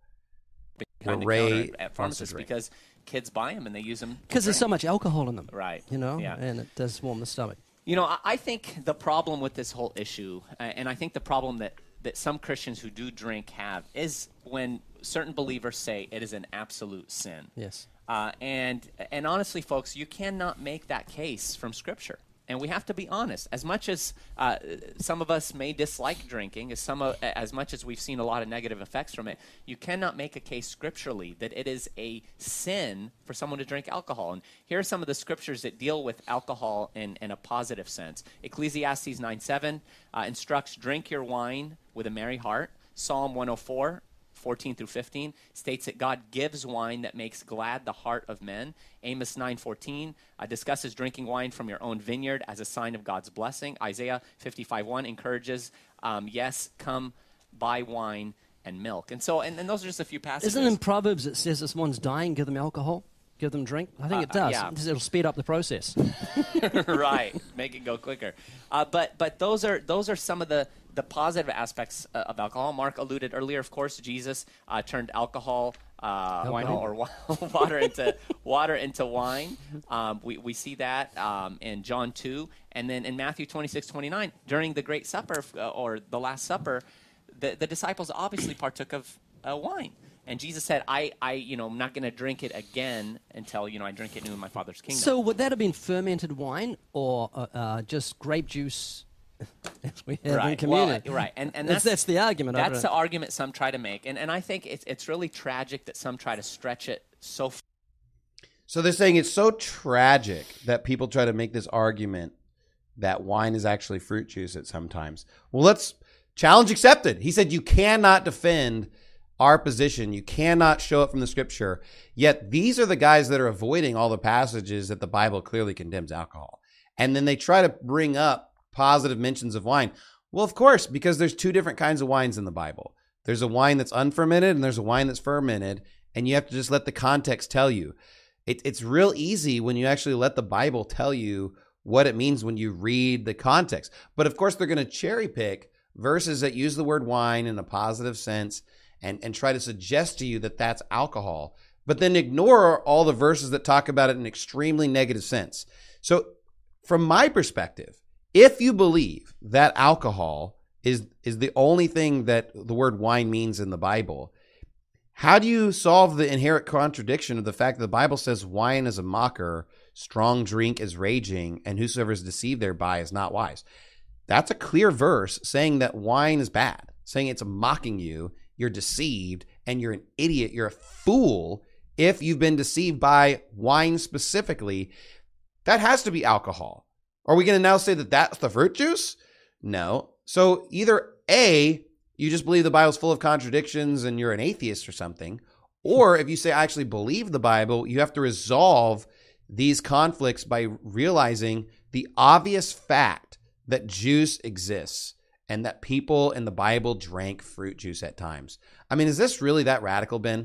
Ray at pharmacists, because kids buy them and they use them because there's so much alcohol in them, right? Yeah. And it does warm the stomach. I think the problem with this whole issue, and I think the problem that some Christians who do drink have, is when certain believers say it is an absolute sin. Yes. And honestly, folks, you cannot make that case from Scripture. And we have to be honest. As much as some of us may dislike drinking, as much as we've seen a lot of negative effects from it, you cannot make a case scripturally that it is a sin for someone to drink alcohol. And here are some of the scriptures that deal with alcohol in a positive sense. Ecclesiastes 9:7 instructs, drink your wine with a merry heart. Psalm 104, 14 through 15 states that God gives wine that makes glad the heart of men. Amos 9:14 discusses drinking wine from your own vineyard as a sign of God's blessing. Isaiah 55:1 encourages, yes, come buy wine and milk. And so, and those are just a few passages. Isn't it in Proverbs it says if someone's dying, give them alcohol? Give them drink? I think it does. Yeah. It'll speed up the process. Right, make it go quicker. But those are some of the positive aspects of alcohol. Mark alluded earlier, of course, Jesus turned alcohol, or water into wine. We see that in John 2. And then in Matthew 26:29, during the Great Supper, or the Last Supper, the disciples obviously partook of wine. And Jesus said, I'm not going to drink it again until, I drink it new in my Father's kingdom. So would that have been fermented wine or just grape juice as we have in community? Well, right. And that's the argument. That's the argument some try to make. And I think it's really tragic that some try to stretch it so far. So they're saying it's so tragic that people try to make this argument that wine is actually fruit juice at sometimes. Well, let's challenge accepted. He said you cannot defend our position. You cannot show it from the scripture. Yet these are the guys that are avoiding all the passages that the Bible clearly condemns alcohol. And then they try to bring up positive mentions of wine. Well, of course, because there's two different kinds of wines in the Bible. There's a wine that's unfermented and there's a wine that's fermented. And you have to just let the context tell you. It's real easy when you actually let the Bible tell you what it means when you read the context. But of course, they're going to cherry pick verses that use the word wine in a positive sense and try to suggest to you that that's alcohol, but then ignore all the verses that talk about it in an extremely negative sense. So from my perspective, if you believe that alcohol is the only thing that the word wine means in the Bible, how do you solve the inherent contradiction of the fact that the Bible says wine is a mocker, strong drink is raging, and whosoever is deceived thereby is not wise? That's a clear verse saying that wine is bad, saying it's mocking you. You're deceived, and you're an idiot. You're a fool if you've been deceived by wine specifically. That has to be alcohol. Are we going to now say that that's the fruit juice? No. So either A, you just believe the Bible's full of contradictions and you're an atheist or something, or if you say I actually believe the Bible, you have to resolve these conflicts by realizing the obvious fact that juice exists and that people in the Bible drank fruit juice at times. I mean, is this really that radical, Ben?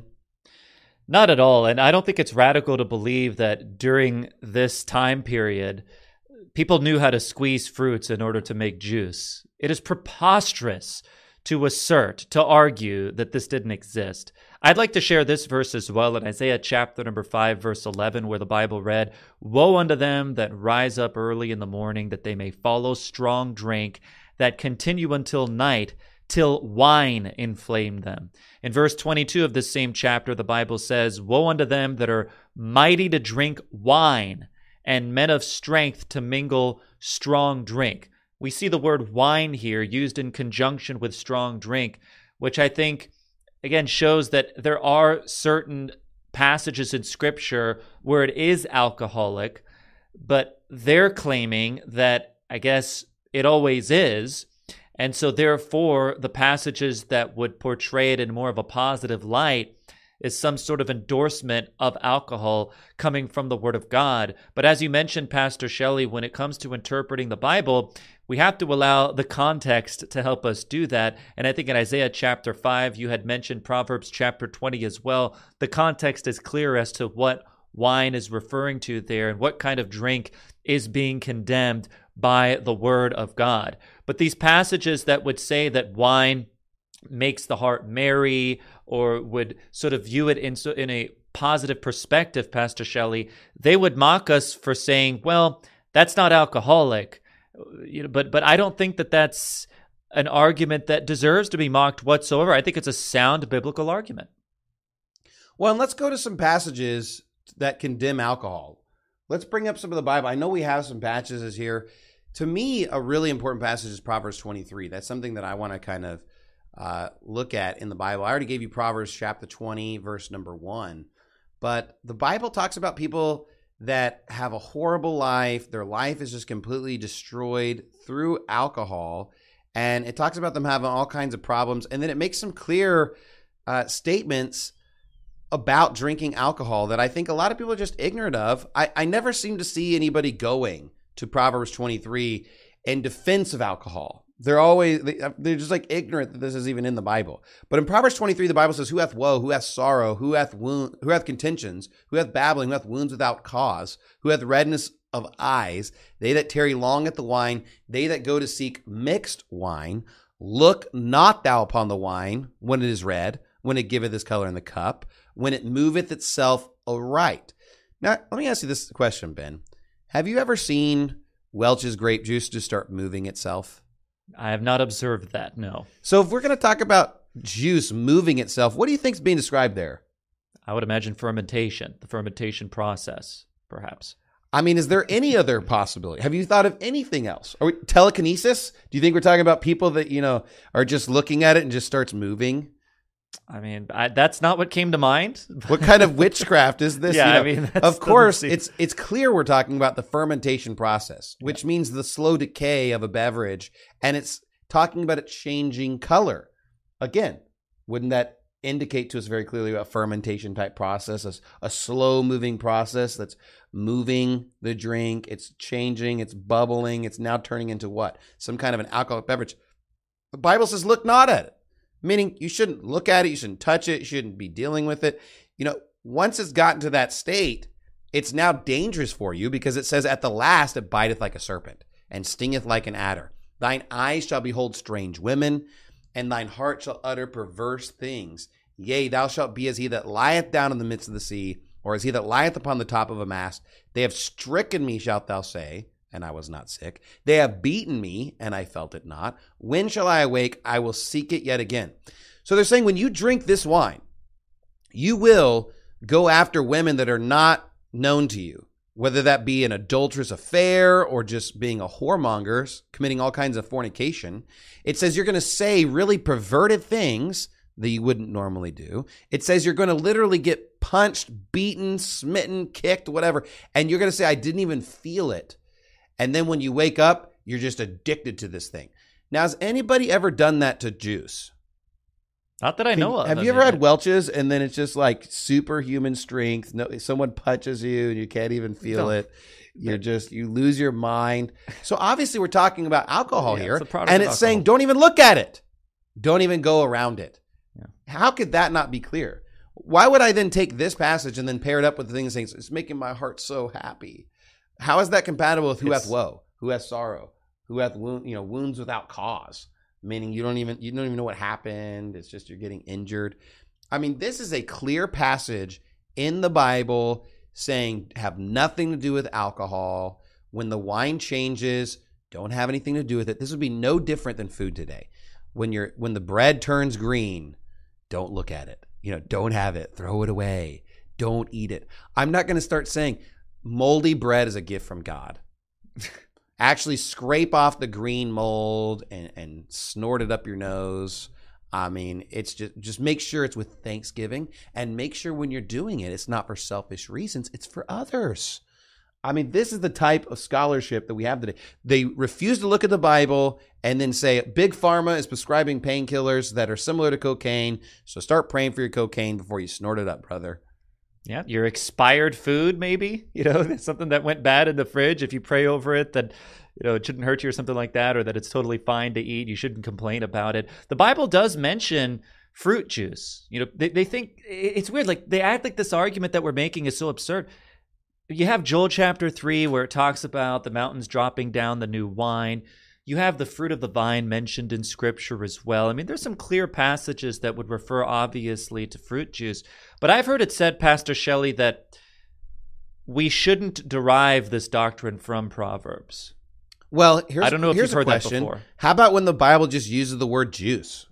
Not at all. And I don't think it's radical to believe that during this time period, people knew how to squeeze fruits in order to make juice. It is preposterous to assert, to argue that this didn't exist. I'd like to share this verse as well in Isaiah chapter number 5, verse 11, where the Bible read, "Woe unto them that rise up early in the morning, that they may follow strong drink, that continue until night, till wine inflame them." In verse 22 of this same chapter, the Bible says, "Woe unto them that are mighty to drink wine, and men of strength to mingle strong drink." We see the word wine here used in conjunction with strong drink, which I think, again, shows that there are certain passages in Scripture where it is alcoholic, but they're claiming that, I guess, it always is. And so therefore, the passages that would portray it in more of a positive light is some sort of endorsement of alcohol coming from the Word of God. But as you mentioned, Pastor Shelley, when it comes to interpreting the Bible, we have to allow the context to help us do that. And I think in Isaiah chapter 5, you had mentioned Proverbs chapter 20 as well. The context is clear as to what wine is referring to there and what kind of drink is being condemned by the Word of God. But these passages that would say that wine makes the heart merry or would sort of view it in a positive perspective, Pastor Shelley, they would mock us for saying, well, that's not alcoholic. But I don't think that that's an argument that deserves to be mocked whatsoever. I think it's a sound biblical argument. Well, and let's go to some passages that condemn alcohol. let's bring up some of the Bible. I know we have some passages here. To me, a really important passage is Proverbs 23. That's something that I want to kind of look at in the Bible. I already gave you Proverbs chapter 20, verse number 1. But the Bible talks about people that have a horrible life. Their life is just completely destroyed through alcohol. And it talks about them having all kinds of problems. And then it makes some clear statements about drinking alcohol that I think a lot of people are just ignorant of. I never seem to see anybody going to Proverbs 23 in defense of alcohol. They're just like ignorant that this is even in the Bible. But in Proverbs 23, the Bible says, who hath woe, who hath sorrow, who hath contentions, who hath babbling, who hath wounds without cause, who hath redness of eyes, they that tarry long at the wine, they that go to seek mixed wine. Look not thou upon the wine when it is red, when it giveth his color in the cup, when it moveth itself aright. Now, let me ask you this question, Ben. Have you ever seen Welch's grape juice just start moving itself? I have not observed that, no. So if we're going to talk about juice moving itself, what do you think is being described there? I would imagine fermentation, the fermentation process, perhaps. I mean, is there any other possibility? Have you thought of anything else? Telekinesis? Do you think we're talking about people that, are just looking at it and just starts moving? I mean, that's not what came to mind. What kind of witchcraft is this? Yeah, I mean, of course, it's clear we're talking about the fermentation process, which means the slow decay of a beverage, and it's talking about it changing color. Again, wouldn't that indicate to us very clearly a fermentation type process, a slow moving process that's moving the drink, it's changing, it's bubbling, it's now turning into what? Some kind of an alcoholic beverage. The Bible says, look not at it. Meaning you shouldn't look at it, you shouldn't touch it, you shouldn't be dealing with it. Once it's gotten to that state, it's now dangerous for you because it says at the last it biteth like a serpent and stingeth like an adder. Thine eyes shall behold strange women, and thine heart shall utter perverse things. Yea, thou shalt be as he that lieth down in the midst of the sea, or as he that lieth upon the top of a mast. They have stricken me, shalt thou say, and I was not sick. They have beaten me, and I felt it not. When shall I awake? I will seek it yet again. So they're saying when you drink this wine, you will go after women that are not known to you, whether that be an adulterous affair or just being a whoremonger, committing all kinds of fornication. It says you're going to say really perverted things that you wouldn't normally do. It says you're going to literally get punched, beaten, smitten, kicked, whatever, and you're going to say, I didn't even feel it. And then when you wake up, you're just addicted to this thing. Now, has anybody ever done that to juice? Not that I know of. Have you ever had Welch's and then it's just like superhuman strength? No, someone punches you and you can't even feel it. You lose your mind. So obviously we're talking about alcohol here, and it's saying don't even look at it. Don't even go around it. Yeah. How could that not be clear? Why would I then take this passage and then pair it up with the things saying it's making my heart so happy? How is that compatible with who hath woe, who hath sorrow, who hath wounds without cause? Meaning you don't even know what happened. It's just you're getting injured. I mean, this is a clear passage in the Bible saying have nothing to do with alcohol. When the wine changes, don't have anything to do with it. This would be no different than food today. When the bread turns green, don't look at it. Don't have it. Throw it away. Don't eat it. I'm not going to start saying moldy bread is a gift from God. Actually scrape off the green mold and snort it up your nose. I mean, it's just make sure it's with thanksgiving, and make sure when you're doing it, it's not for selfish reasons. It's for others. I mean, this is the type of scholarship that we have today. They refuse to look at the Bible and then say Big Pharma is prescribing painkillers that are similar to cocaine. So start praying for your cocaine before you snort it up, brother. Yeah, your expired food, maybe, something that went bad in the fridge. If you pray over it, that, it shouldn't hurt you or something like that, or that it's totally fine to eat, you shouldn't complain about it. The Bible does mention fruit juice. They think it's weird. Like they act like this argument that we're making is so absurd. You have Joel chapter 3 where it talks about the mountains dropping down the new wine. You have the fruit of the vine mentioned in Scripture as well. I mean, there's some clear passages that would refer obviously to fruit juice. But I've heard it said, Pastor Shelley, that we shouldn't derive this doctrine from Proverbs. Well, I don't know if you've heard that before. How about when the Bible just uses the word juice?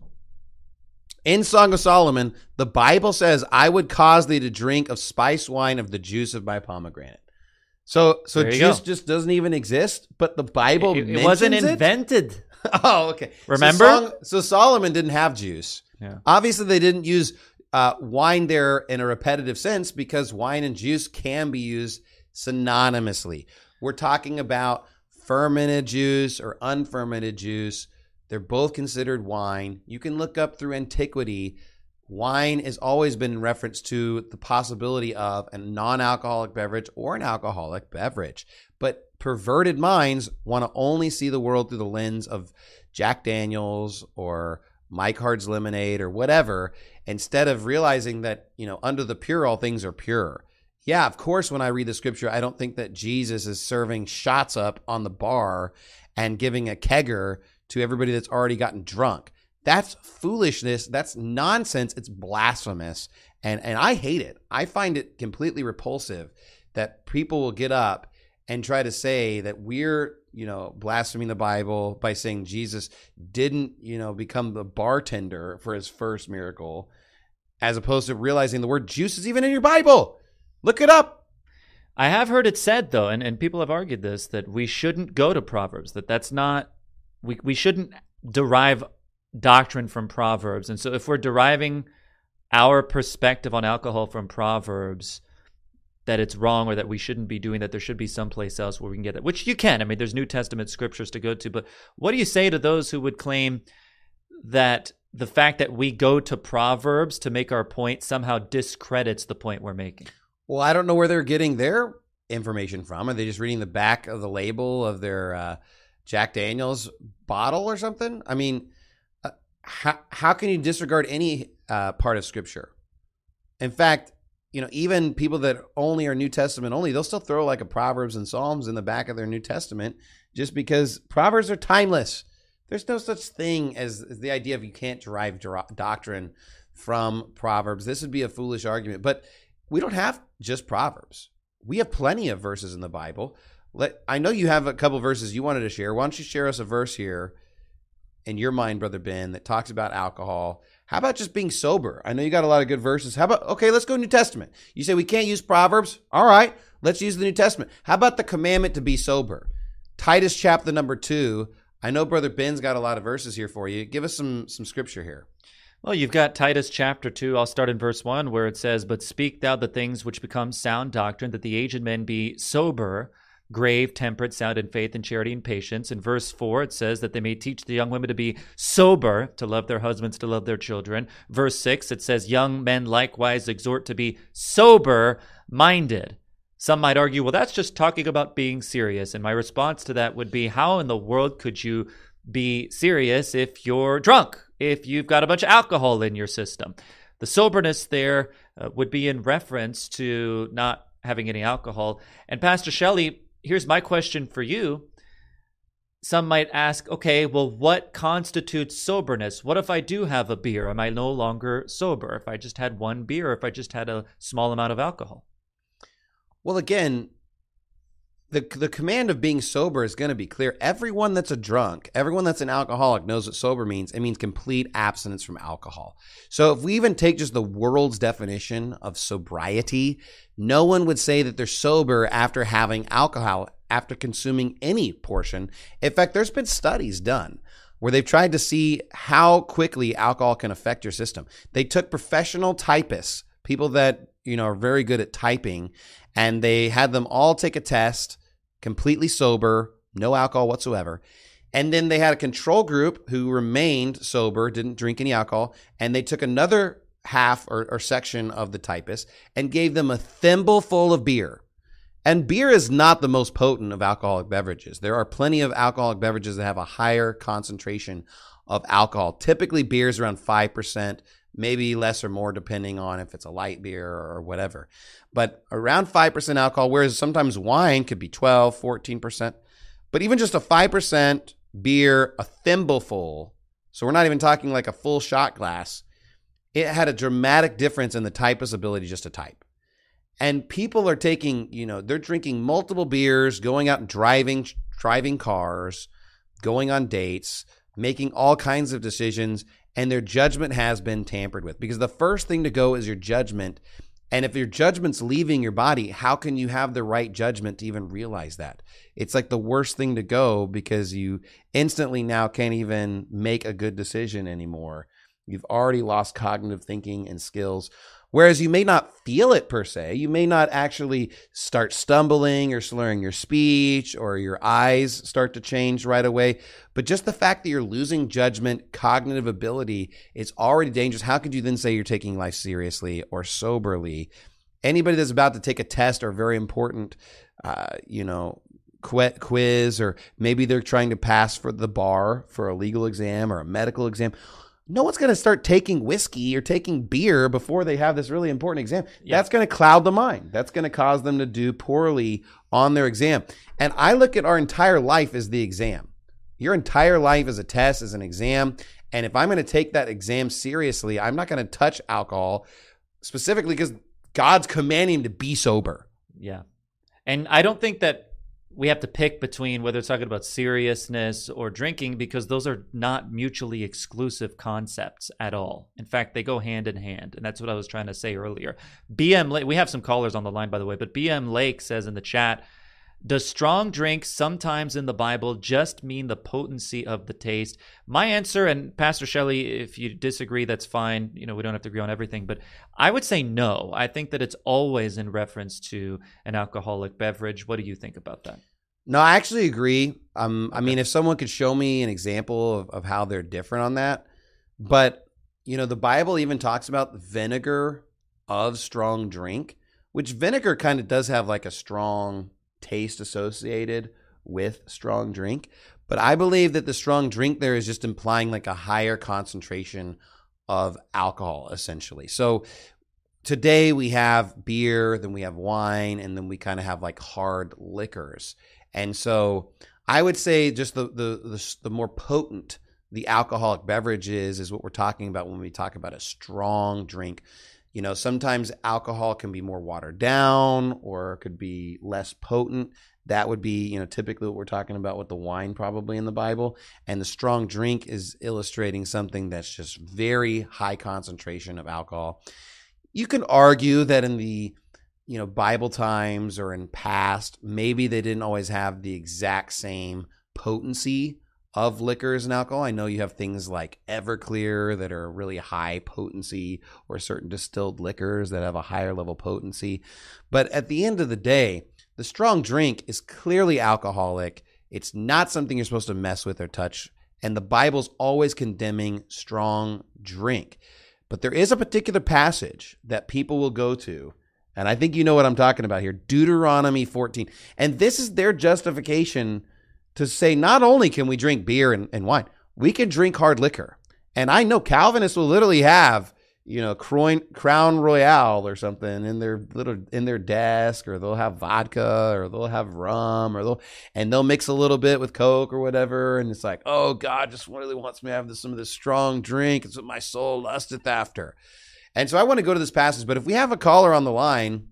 In Song of Solomon, the Bible says, I would cause thee to drink of spice wine of the juice of my pomegranate. So There you juice go. just doesn't even exist, but the Bible It wasn't mentions it? invented. Oh, okay. Remember? So Solomon didn't have juice. Yeah. Obviously, they didn't use wine there in a repetitive sense because wine and juice can be used synonymously. We're talking about fermented juice or unfermented juice. They're both considered wine. You can look up through antiquity. Wine has always been in reference to the possibility of a non-alcoholic beverage or an alcoholic beverage. But perverted minds want to only see the world through the lens of Jack Daniels or Mike Hard's Lemonade or whatever, instead of realizing that, under the pure, all things are pure. Yeah, of course, when I read the scripture, I don't think that Jesus is serving shots up on the bar and giving a kegger to everybody that's already gotten drunk. That's foolishness. That's nonsense. It's blasphemous. And I hate it. I find it completely repulsive that people will get up and try to say that we're, blaspheming the Bible by saying Jesus didn't, become the bartender for his first miracle, as opposed to realizing the word juice is even in your Bible. Look it up. I have heard it said, though, and people have argued this, that we shouldn't go to Proverbs, that's not, we shouldn't derive doctrine from Proverbs. And so if we're deriving our perspective on alcohol from Proverbs, that it's wrong or that we shouldn't be doing that, there should be someplace else where we can get it, which you can. I mean, there's New Testament scriptures to go to, but what do you say to those who would claim that the fact that we go to Proverbs to make our point somehow discredits the point we're making? Well, I don't know where they're getting their information from. Are they just reading the back of the label of their Jack Daniels bottle or something? I mean, how can you disregard any part of Scripture? In fact, even people that only are New Testament only, they'll still throw like a Proverbs and Psalms in the back of their New Testament just because Proverbs are timeless. There's no such thing as the idea of you can't derive doctrine from Proverbs. This would be a foolish argument, but we don't have just Proverbs. We have plenty of verses in the Bible. I know you have a couple verses you wanted to share. Why don't you share us a verse here in your mind, Brother Ben, that talks about alcohol? How about just being sober? I know you got a lot of good verses. How about, okay, let's go New Testament. You say we can't use Proverbs? All right, let's use the New Testament. How about the commandment to be sober? Titus chapter number 2. I know Brother Ben's got a lot of verses here for you. Give us some scripture here. Well, you've got Titus chapter 2. I'll start in verse 1 where it says, "But speak thou the things which become sound doctrine, that the aged men be sober, grave, temperate, sound in faith and charity and patience." In verse 4, it says that they may teach the young women to be sober, to love their husbands, to love their children. Verse 6, it says, "Young men likewise exhort to be sober-minded." Some might argue, well, that's just talking about being serious. And my response to that would be, how in the world could you be serious if you're drunk, if you've got a bunch of alcohol in your system? The soberness there would be in reference to not having any alcohol. And Pastor Shelley, here's my question for you. Some might ask, okay, well, what constitutes soberness? What if I do have a beer? Am I no longer sober? If I just had one beer, or if I just had a small amount of alcohol? Well, again, the command of being sober is going to be clear. Everyone that's a drunk, everyone that's an alcoholic knows what sober means. It means complete abstinence from alcohol. So if we even take just the world's definition of sobriety, no one would say that they're sober after having alcohol, after consuming any portion. In fact, there's been studies done where they've tried to see how quickly alcohol can affect your system. They took professional typists, people that are very good at typing, and they had them all take a test, completely sober, no alcohol whatsoever. And then they had a control group who remained sober, didn't drink any alcohol, and they took another half or section of the typists and gave them a thimbleful of beer. And beer is not the most potent of alcoholic beverages. There are plenty of alcoholic beverages that have a higher concentration of alcohol. Typically, beer is around 5%, maybe less or more depending on if it's a light beer or whatever. But around 5% alcohol, whereas sometimes wine could be 12, 14%. But even just a 5% beer, a thimbleful, so we're not even talking like a full shot glass, it had a dramatic difference in the typist's ability just to type. And people are taking, they're drinking multiple beers, going out and driving cars, going on dates, making all kinds of decisions, and their judgment has been tampered with. Because the first thing to go is your judgment. And if your judgment's leaving your body, how can you have the right judgment to even realize that? It's like the worst thing to go, because you instantly now can't even make a good decision anymore. You've already lost cognitive thinking and skills. Whereas you may not feel it per se. You may not actually start stumbling or slurring your speech, or your eyes start to change right away. But just the fact that you're losing judgment, cognitive ability, is already dangerous. How could you then say you're taking life seriously or soberly? Anybody that's about to take a test or very important, quiz, or maybe they're trying to pass for the bar for a legal exam or a medical exam, no one's going to start taking whiskey or taking beer before they have this really important exam. Yeah. That's going to cloud the mind. That's going to cause them to do poorly on their exam. And I look at our entire life as the exam. Your entire life is a test, is an exam. And if I'm going to take that exam seriously, I'm not going to touch alcohol, specifically because God's commanding him to be sober. Yeah. And I don't think that we have to pick between whether it's talking about seriousness or drinking, because those are not mutually exclusive concepts at all. In fact, they go hand in hand. And that's what I was trying to say earlier. BM Lake, we have some callers on the line, by the way, but BM Lake says in the chat, does strong drink sometimes in the Bible just mean the potency of the taste? My answer, and Pastor Shelley, if you disagree, that's fine. We don't have to agree on everything, but I would say no. I think that it's always in reference to an alcoholic beverage. What do you think about that? No, I actually agree. I mean, if someone could show me an example of how they're different on that. But, the Bible even talks about vinegar of strong drink, which vinegar kind of does have like a strong taste associated with strong drink. But I believe that the strong drink there is just implying like a higher concentration of alcohol, essentially. So today we have beer, then we have wine, and then we kind of have like hard liquors. And so I would say just the more potent the alcoholic beverage is what we're talking about when we talk about a strong drink. Sometimes alcohol can be more watered down or could be less potent. That would be, typically what we're talking about with the wine probably in the Bible. And the strong drink is illustrating something that's just very high concentration of alcohol. You can argue that in the, Bible times or in past, maybe they didn't always have the exact same potency of liquors and alcohol. I know you have things like Everclear that are really high potency, or certain distilled liquors that have a higher level potency. But at the end of the day, the strong drink is clearly alcoholic. It's not something you're supposed to mess with or touch. And the Bible's always condemning strong drink. But there is a particular passage that people will go to, and I think you know what I'm talking about here, Deuteronomy 14. And this is their justification to say not only can we drink beer and wine, we can drink hard liquor. And I know Calvinists will literally have, Crown Royale or something in their desk, or they'll have vodka, or they'll have rum, or they'll mix a little bit with Coke or whatever. And it's like, oh, God just really wants me to have some of this strong drink. It's what my soul lusteth after. And so I want to go to this passage, but if we have a caller on the line,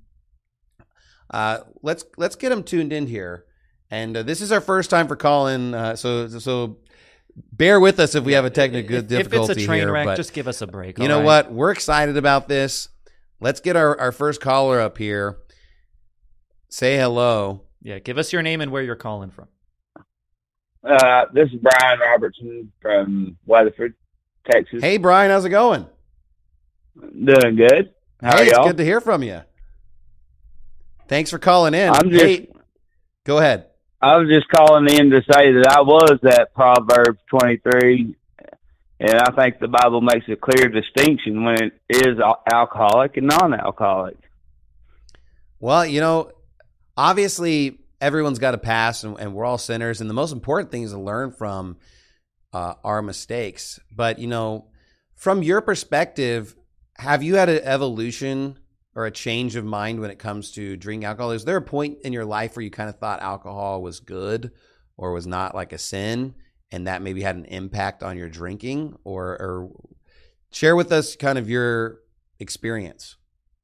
let's get him tuned in here. And this is our first time for calling, so bear with us if we have a technical difficulty. If it's a train here, wreck, but just give us a break. You know what? We're excited about this. Let's get our first caller up here. Say hello. Yeah, give us your name and where you're calling from. This is Brian Robertson from Weatherford, Texas. Hey, Brian, how's it going? Doing good. How are it's y'all? Good to hear from you. Thanks for calling in. Go ahead. I was just calling in to say that I was at Proverbs 23, and I think the Bible makes a clear distinction when it is alcoholic and non-alcoholic. Well, obviously everyone's got a past, and we're all sinners, and the most important thing is to learn from our mistakes. But, from your perspective, have you had an evolution or a change of mind when it comes to drinking alcohol? Is there a point in your life where you kind of thought alcohol was good or was not like a sin, and that maybe had an impact on your drinking? Or share with us kind of your experience.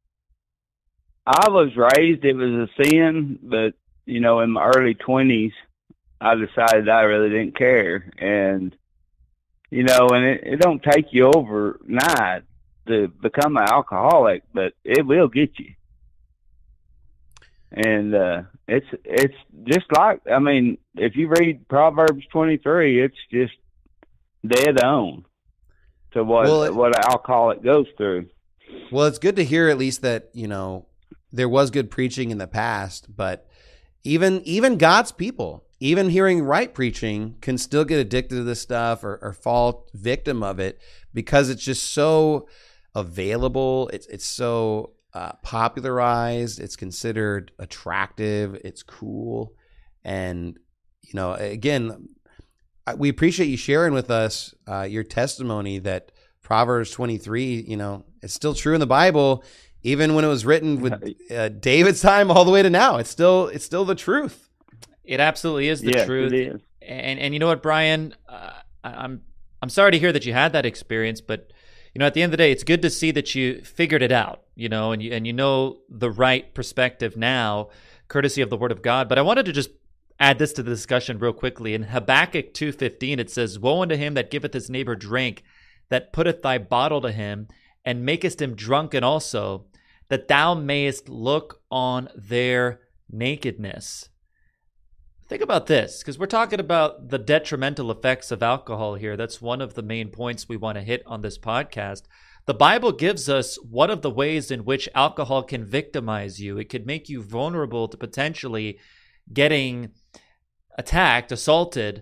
I was raised it was a sin, but, in my early 20s, I decided I really didn't care. And, and it don't take you overnight to become an alcoholic, but it will get you. And it's just like, I mean, if you read Proverbs 23, it's just dead on to what an alcoholic goes through. Well, it's good to hear at least that, you know, there was good preaching in the past, but even God's people, even hearing right preaching, can still get addicted to this stuff or fall victim of it because it's just so available. It's so popularized. It's considered attractive. It's cool. And, you know, again, we appreciate you sharing with us your testimony that Proverbs 23, you know, it's still true in the Bible, even when it was written with David's time all the way to now. It's still the truth. It absolutely is the truth. It is. And you know what, Brian? I'm sorry to hear that you had that experience, but you know, at the end of the day, it's good to see that you figured it out, you know, and you know the right perspective now, courtesy of the Word of God. But I wanted to just add this to the discussion real quickly. In Habakkuk 2:15, it says, "Woe unto him that giveth his neighbor drink, that putteth thy bottle to him, and makest him drunken also, that thou mayest look on their nakedness." Think about this, because we're talking about the detrimental effects of alcohol here. That's one of the main points we want to hit on this podcast. The Bible gives us one of the ways in which alcohol can victimize you. It could make you vulnerable to potentially getting attacked, assaulted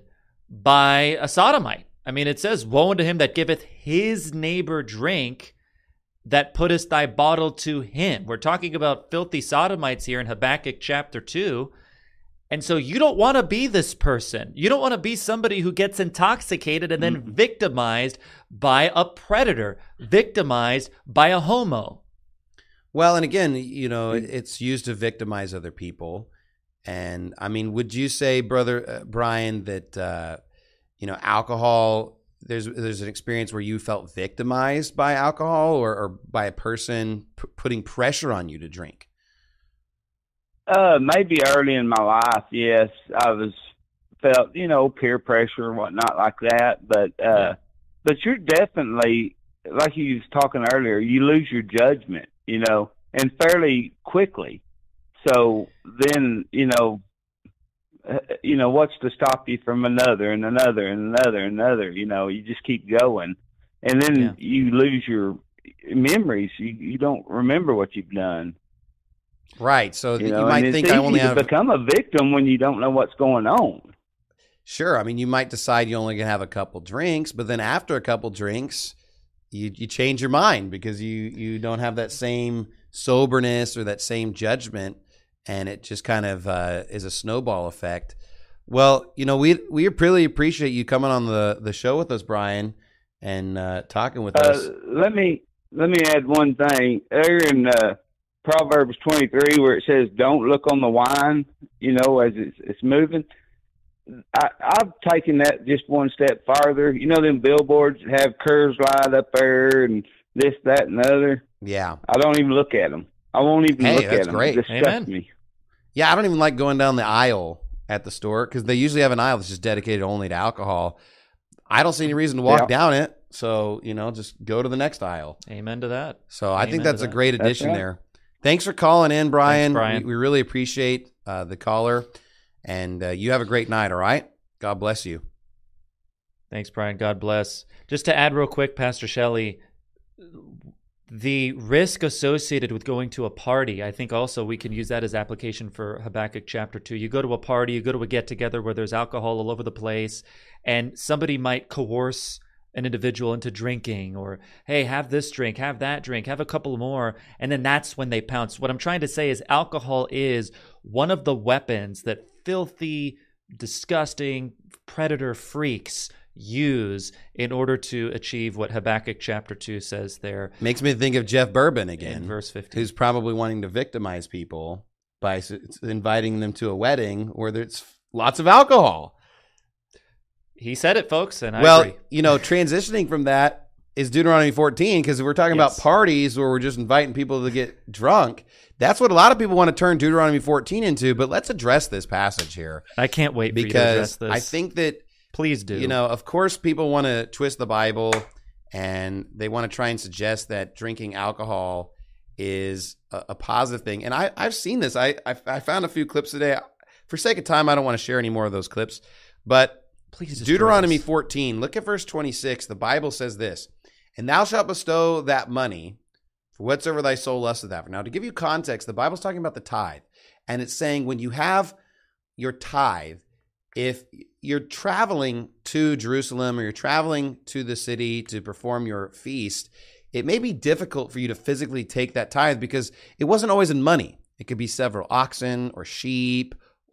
by a sodomite. I mean, it says, "Woe unto him that giveth his neighbor drink, that puttest thy bottle to him." We're talking about filthy sodomites here in Habakkuk chapter 2. And so you don't want to be this person. You don't want to be somebody who gets intoxicated and then victimized by a predator, victimized by a homo. Well, and again, you know, it's used to victimize other people. And I mean, would you say, Brother Brian, that, you know, alcohol, there's an experience where you felt victimized by alcohol or by a person putting pressure on you to drink? Maybe early in my life, yes, I felt, you know, peer pressure and whatnot like that. But you're definitely, like you was talking earlier, you lose your judgment, you know, and fairly quickly. So then, you know, what's to stop you from another and another and another and another? You know, you just keep going, and then you lose your memories. You don't remember what you've done. Right. So you know, might think I only have become a victim when you don't know what's going on. Sure. I mean, you might decide you only can have a couple drinks, but then after a couple drinks, you change your mind because you don't have that same soberness or that same judgment, and it just kind of is a snowball effect. Well, you know, we really appreciate you coming on the show with us, Brian, and talking with us. Let me add one thing. There in Proverbs 23, where it says, "Don't look on the wine," you know, as it's moving. I've taken that just one step farther. You know, them billboards that have Coors Light up there and this, that, and the other. Yeah. I don't even look at them. I won't even look at them. Great. It disgusts me. Yeah, I don't even like going down the aisle at the store because they usually have an aisle that's just dedicated only to alcohol. I don't see any reason to walk down it. So, you know, just go to the next aisle. Amen to that. So I think that's a great addition there. Thanks for calling in, Brian. Thanks, Brian. We really appreciate the caller. And you have a great night, all right? God bless you. Thanks, Brian. God bless. Just to add real quick, Pastor Shelley, the risk associated with going to a party, I think also we can use that as application for Habakkuk chapter 2. You go to a party, you go to a get-together where there's alcohol all over the place, and somebody might coerce an individual into drinking, or, hey, have this drink, have that drink, have a couple more, and then that's when they pounce. What I'm trying to say is alcohol is one of the weapons that filthy, disgusting predator freaks use in order to achieve what Habakkuk chapter 2 says there. Makes me think of Jeff Bourbon again, in verse 15. Who's probably wanting to victimize people by inviting them to a wedding where there's lots of alcohol. He said it, folks, and I agree. Well, you know, transitioning from that is Deuteronomy 14, because we're talking about parties where we're just inviting people to get drunk. That's what a lot of people want to turn Deuteronomy 14 into, but let's address this passage here. I can't wait for you to address this. I think that, please do. You know, of course, people want to twist the Bible and they want to try and suggest that drinking alcohol is a positive thing. And I've seen this. I found a few clips today. For sake of time, I don't want to share any more of those clips. But please, Deuteronomy 14, look at verse 26. The Bible says this, and thou shalt bestow that money for whatsoever thy soul lusteth after. Now, to give you context, the Bible's talking about the tithe. And it's saying when you have your tithe, if you're traveling to Jerusalem or you're traveling to the city to perform your feast, it may be difficult for you to physically take that tithe because it wasn't always in money. It could be several oxen or sheep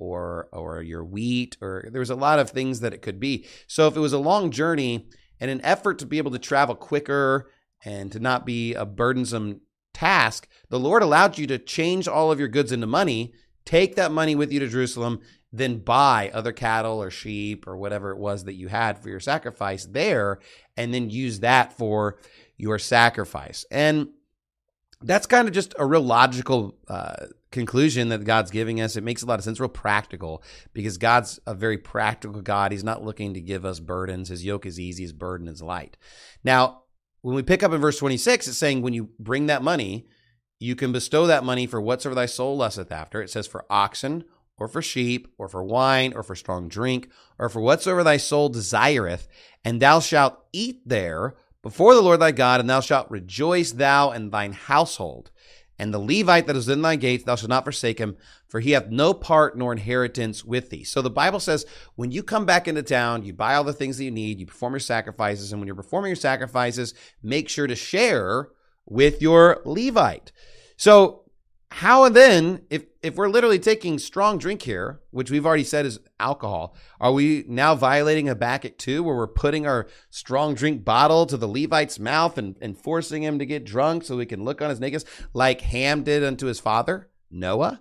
or your wheat, or there's a lot of things that it could be. So if it was a long journey and an effort to be able to travel quicker and to not be a burdensome task, the Lord allowed you to change all of your goods into money, take that money with you to Jerusalem, then buy other cattle or sheep or whatever it was that you had for your sacrifice there, and then use that for your sacrifice. And that's kind of just a real logical conclusion that God's giving us. It makes a lot of sense, real practical, because God's a very practical God. He's not looking to give us burdens. His yoke is easy, his burden is light. Now, when we pick up in verse 26, it's saying when you bring that money, you can bestow that money for whatsoever thy soul lusteth after. It says for oxen, or for sheep, or for wine, or for strong drink, or for whatsoever thy soul desireth, and thou shalt eat there before the Lord thy God, and thou shalt rejoice, thou and thine household. And the Levite that is in thy gates, thou shalt not forsake him, for he hath no part nor inheritance with thee. So the Bible says when you come back into town, you buy all the things that you need, you perform your sacrifices, and when you're performing your sacrifices, make sure to share with your Levite. So how then, if we're literally taking strong drink here, which we've already said is alcohol, are we now violating Habakkuk 2, where we're putting our strong drink bottle to the Levite's mouth and forcing him to get drunk so we can look on his nakedness like Ham did unto his father, Noah?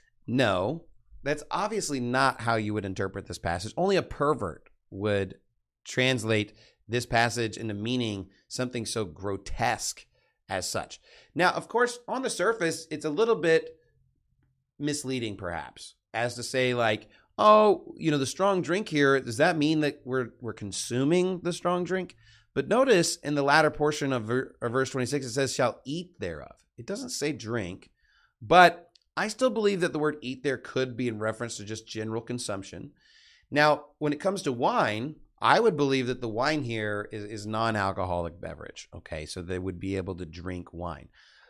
No, that's obviously not how you would interpret this passage. Only a pervert would translate this passage into meaning something so grotesque as such. Now, of course, on the surface, it's a little bit misleading, perhaps, as to say like, oh, the strong drink here, does that mean that we're consuming the strong drink? But notice in the latter portion of verse 26, it says, shall eat thereof. It doesn't say drink, but I still believe that the word eat there could be in reference to just general consumption. Now, when it comes to wine, I would believe that the wine here is non-alcoholic beverage, okay? So they would be able to drink wine.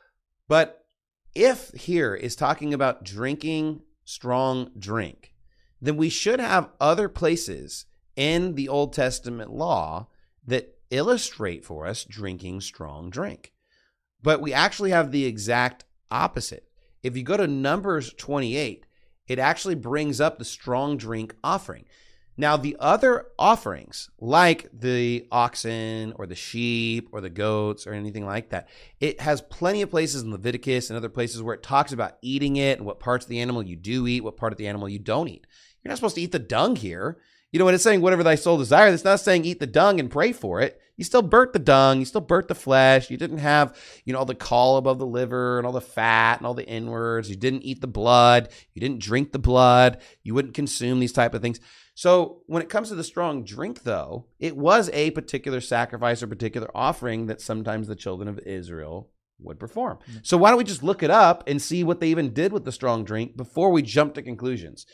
But if here is talking about drinking strong drink, then we should have other places in the Old Testament law that illustrate for us drinking strong drink. But we actually have the exact opposite. If you go to Numbers 28, it actually brings up the strong drink offering. Now, the other offerings, like the oxen or the sheep or the goats or anything like that, it has plenty of places in Leviticus and other places where it talks about eating it and what parts of the animal you do eat, what part of the animal you don't eat. You're not supposed to eat the dung here. When it's saying whatever thy soul desires, it's not saying eat the dung and pray for it. You still burnt the dung. You still burnt the flesh. You didn't have, all the caul above the liver and all the fat and all the inwards. You didn't eat the blood. You didn't drink the blood. You wouldn't consume these type of things. So when it comes to the strong drink, though, it was a particular sacrifice or particular offering that sometimes the children of Israel would perform. So why don't we just look it up and see what they even did with the strong drink before we jump to conclusions?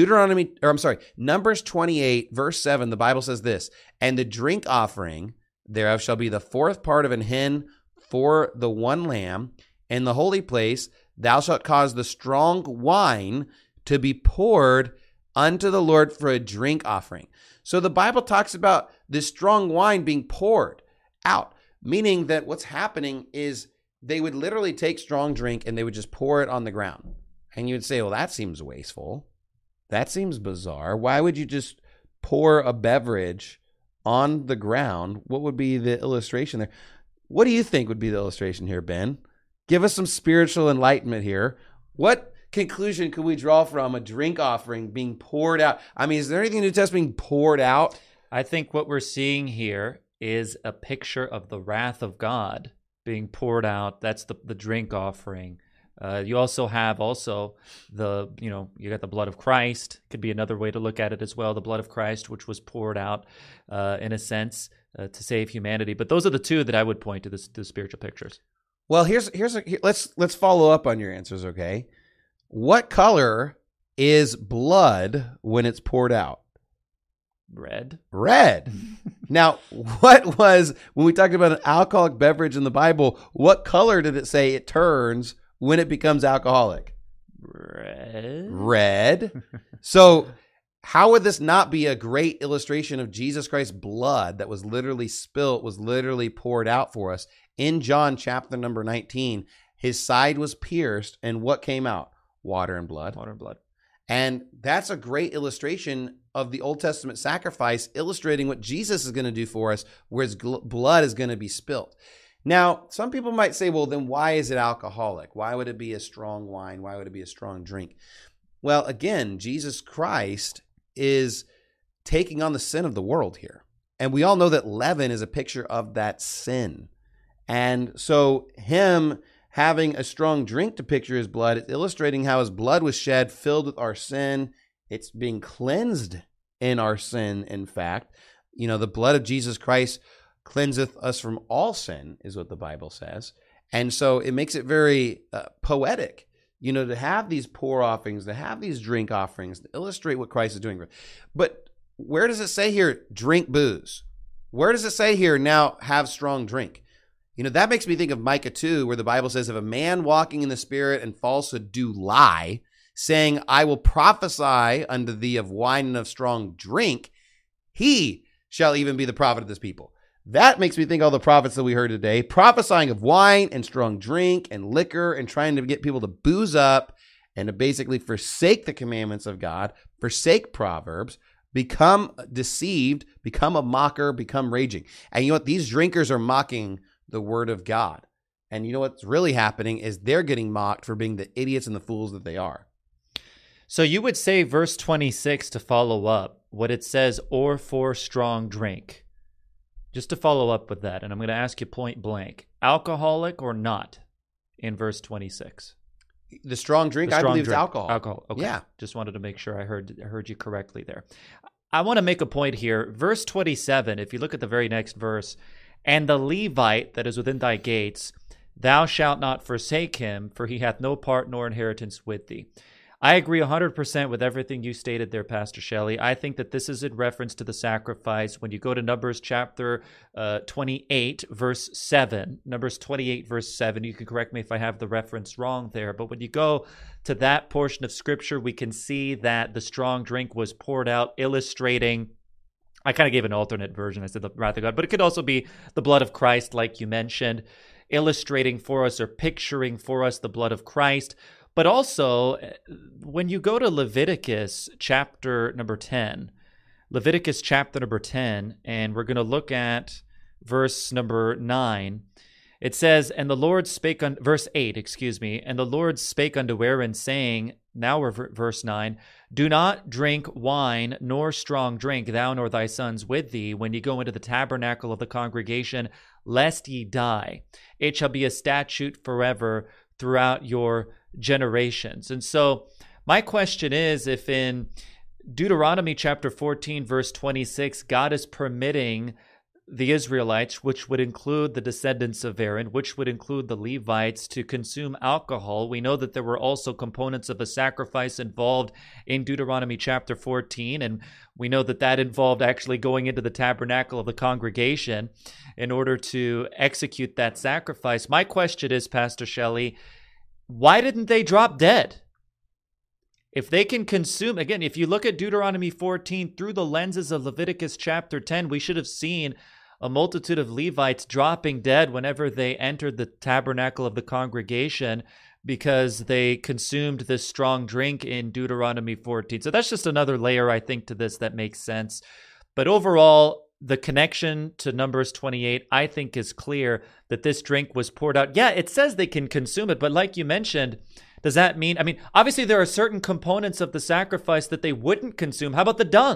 Numbers 28, verse 7, the Bible says this, and the drink offering thereof shall be the fourth part of an hin for the one lamb. In the holy place thou shalt cause the strong wine to be poured unto the Lord for a drink offering. So the Bible talks about this strong wine being poured out, meaning that what's happening is they would literally take strong drink and they would just pour it on the ground. And you would say, well, that seems wasteful. That seems bizarre. Why would you just pour a beverage on the ground? What would be the illustration there? What do you think would be the illustration here, Ben? Give us some spiritual enlightenment here. What conclusion could we draw from a drink offering being poured out? I mean, is there anything in the New Testament being poured out? I think what we're seeing here is a picture of the wrath of God being poured out. That's the drink offering You also have the, you got the blood of Christ. Could be another way to look at it as well. The blood of Christ, which was poured out in a sense to save humanity. But those are the two that I would point to the spiritual pictures. Well, let's follow up on your answers. Okay, what color is blood when it's poured out? Red. Now, what was, when we talked about an alcoholic beverage in the Bible, what color did it say it turns when it becomes alcoholic? Red. So how would this not be a great illustration of Jesus Christ's blood that was literally spilt, was literally poured out for us? In John chapter number 19, his side was pierced, and what came out? Water and blood. And that's a great illustration of the Old Testament sacrifice, illustrating what Jesus is going to do for us, where his blood is going to be spilt. Now, some people might say, well, then why is it alcoholic? Why would it be a strong wine? Why would it be a strong drink? Well, again, Jesus Christ is taking on the sin of the world here. And we all know that leaven is a picture of that sin. And so him having a strong drink to picture his blood, it's illustrating how his blood was shed, filled with our sin. It's being cleansed in our sin, in fact. The blood of Jesus Christ cleanseth us from all sin, is what the Bible says. And so it makes it very poetic, to have these pour offerings, to have these drink offerings, to illustrate what Christ is doing. But where does it say here, drink booze? Where does it say here, now have strong drink? That makes me think of Micah 2, where the Bible says, if a man walking in the Spirit and falsehood do lie, saying, I will prophesy unto thee of wine and of strong drink, he shall even be the prophet of this people. That makes me think of all the prophets that we heard today, prophesying of wine and strong drink and liquor and trying to get people to booze up and to basically forsake the commandments of God, forsake Proverbs, become deceived, become a mocker, become raging. And you know what? These drinkers are mocking the word of God. And you know what's really happening is they're getting mocked for being the idiots and the fools that they are. So you would say verse 26 to follow up what it says, or for strong drink. Just to follow up with that, and I'm going to ask you point blank, alcoholic or not in verse 26? The strong drink, I believe, is alcohol. Alcohol, okay. Yeah. Just wanted to make sure I heard you correctly there. I want to make a point here. Verse 27, if you look at the very next verse, and the Levite that is within thy gates, thou shalt not forsake him, for he hath no part nor inheritance with thee. I agree 100% with everything you stated there, Pastor Shelley. I think that this is in reference to the sacrifice. When you go to Numbers chapter 28, verse 7, Numbers 28, verse 7, you can correct me if I have the reference wrong there, but when you go to that portion of Scripture, we can see that the strong drink was poured out, illustrating, I kind of gave an alternate version. I said the wrath of God, but it could also be the blood of Christ, like you mentioned, illustrating for us or picturing for us the blood of Christ. But also, when you go to Leviticus chapter number 10, and we're going to look at verse number 9, it says, and the Lord spake on verse 8, and the Lord spake unto Aaron, saying, now we're verse 9, do not drink wine nor strong drink, thou nor thy sons with thee, when ye go into the tabernacle of the congregation, lest ye die. It shall be a statute forever throughout your generations. And so my question is, if in Deuteronomy chapter 14, verse 26, God is permitting the Israelites, which would include the descendants of Aaron, which would include the Levites, to consume alcohol. We know that there were also components of a sacrifice involved in Deuteronomy chapter 14, and we know that that involved actually going into the tabernacle of the congregation in order to execute that sacrifice. My question is, Pastor Shelley, why didn't they drop dead? If they can consume, again, if you look at Deuteronomy 14 through the lenses of Leviticus chapter 10, we should have seen a multitude of Levites dropping dead whenever they entered the tabernacle of the congregation because they consumed this strong drink in Deuteronomy 14. So that's just another layer, I think, to this that makes sense. But overall, the connection to Numbers 28, I think, is clear that this drink was poured out. Yeah, it says they can consume it, but like you mentioned, does that mean, obviously there are certain components of the sacrifice that they wouldn't consume. How about the dung?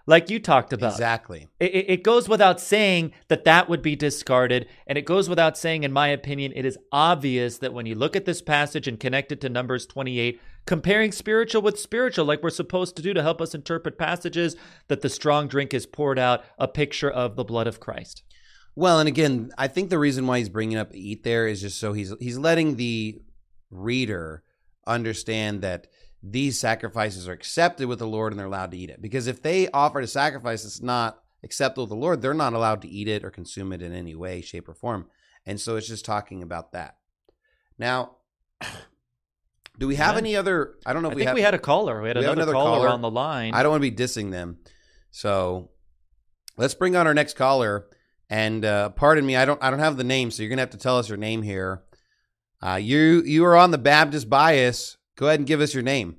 like you talked about. Exactly. It goes without saying that would be discarded. And it goes without saying, in my opinion, it is obvious that when you look at this passage and connect it to Numbers 28, comparing spiritual with spiritual, like we're supposed to do to help us interpret passages, that the strong drink is poured out, a picture of the blood of Christ. Well, and again, I think the reason why he's bringing up eat there is just so he's letting the reader understand that these sacrifices are accepted with the Lord and they're allowed to eat it. Because if they offered a sacrifice that's not acceptable with the Lord, they're not allowed to eat it or consume it in any way, shape, or form. And so it's just talking about that. Now, do we have any other? I don't know if I think we had a caller. We had another caller on the line. I don't want to be dissing them. So let's bring on our next caller. And pardon me, I don't have the name, so you're gonna have to tell us your name here. You are on the Baptist Bias. Go ahead and give us your name.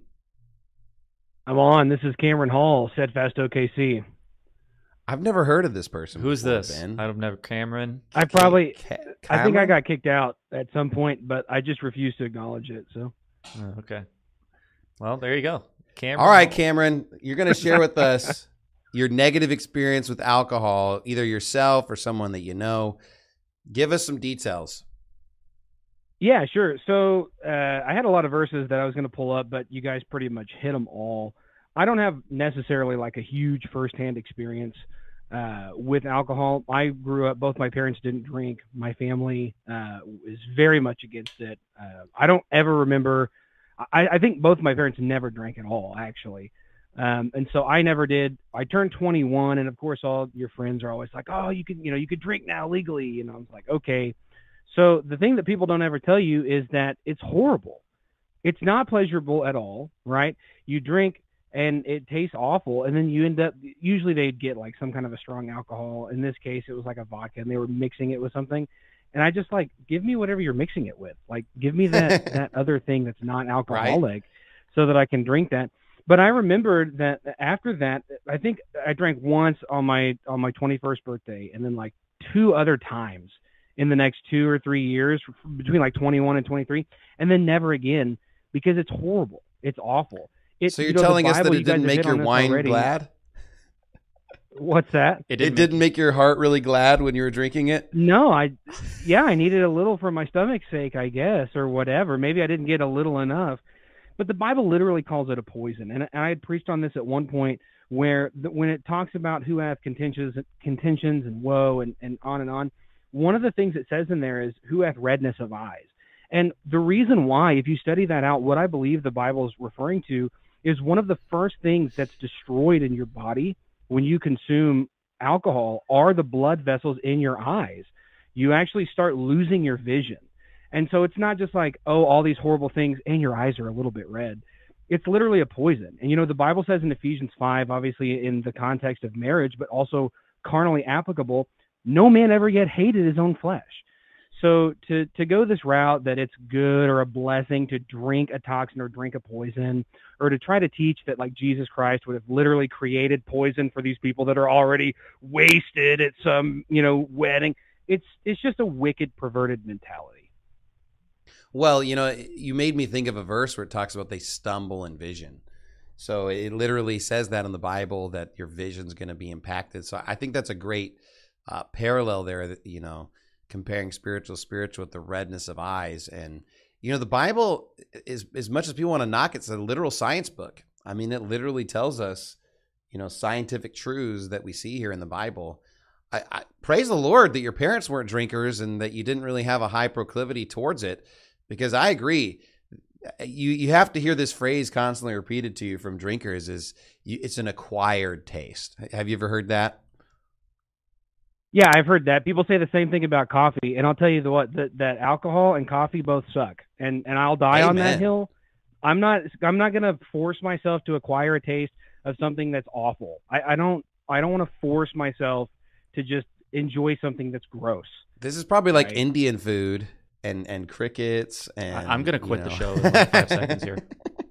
I'm on. This is Cameron Hall, Steadfast OKC. I've never heard of this person. Who's before, this? Ben. I've never Cameron. I think I got kicked out at some point, but I just refused to acknowledge it. So. Oh, okay. Well, there you go, Cameron. All right, Cameron, you're going to share with us your negative experience with alcohol, either yourself or someone that you know. Give us some details. Yeah, sure. So I had a lot of verses that I was going to pull up, but you guys pretty much hit them all. I don't have necessarily like a huge firsthand experience with alcohol. I grew up, both my parents didn't drink. My family is very much against it. I don't ever remember. I think both my parents never drank at all, actually. And so I never did. I turned 21, and of course, all your friends are always like, "Oh, you could drink now legally." I was like, "Okay." So the thing that people don't ever tell you is that it's horrible. It's not pleasurable at all, right? You drink and it tastes awful, and then you end up. Usually, they'd get like some kind of a strong alcohol. In this case, it was like a vodka, and they were mixing it with something. And I just like, give me whatever you're mixing it with. Like, give me that other thing that's not alcoholic, so that I can drink that. But I remembered that after that, I think I drank once on my 21st birthday, and then like 2 other times in the next 2 or 3 years between like 21 and 23, and then never again, because it's horrible. It's awful. So you're telling us that it didn't make your wine glad? What's that? It didn't make your heart really glad when you were drinking it? No, I needed a little for my stomach's sake, I guess, or whatever. Maybe I didn't get a little enough. But the Bible literally calls it a poison. And I had preached on this at one point where when it talks about who hath contentions and woe and on, one of the things it says in there is who hath redness of eyes. And the reason why, if you study that out, what I believe the Bible is referring to is one of the first things that's destroyed in your body when you consume alcohol are the blood vessels in your eyes. You actually start losing your vision. And so it's not just like, oh, all these horrible things and your eyes are a little bit red. It's literally a poison. And, the Bible says in Ephesians 5, obviously in the context of marriage, but also carnally applicable, no man ever yet hated his own flesh. So to go this route that it's good or a blessing to drink a toxin or drink a poison, or to try to teach that like Jesus Christ would have literally created poison for these people that are already wasted at some, wedding, it's just a wicked, perverted mentality. Well, you made me think of a verse where it talks about they stumble in vision. So it literally says that in the Bible that your vision's going to be impacted. So I think that's a great parallel there, that, comparing spiritual with the redness of eyes. And, the Bible is, as much as people want to knock it, it's a literal science book. I mean, it literally tells us, scientific truths that we see here in the Bible. I praise the Lord that your parents weren't drinkers and that you didn't really have a high proclivity towards it. Because I agree, you have to hear this phrase constantly repeated to you from drinkers it's an acquired taste. Have you ever heard that? Yeah, I've heard that. People say the same thing about coffee, and I'll tell you that alcohol and coffee both suck, and I'll die on that hill. I'm not going to force myself to acquire a taste of something that's awful. I don't want to force myself to just enjoy something that's gross. This is probably like Indian food. And crickets, and I'm going to quit the show in like 5 seconds here.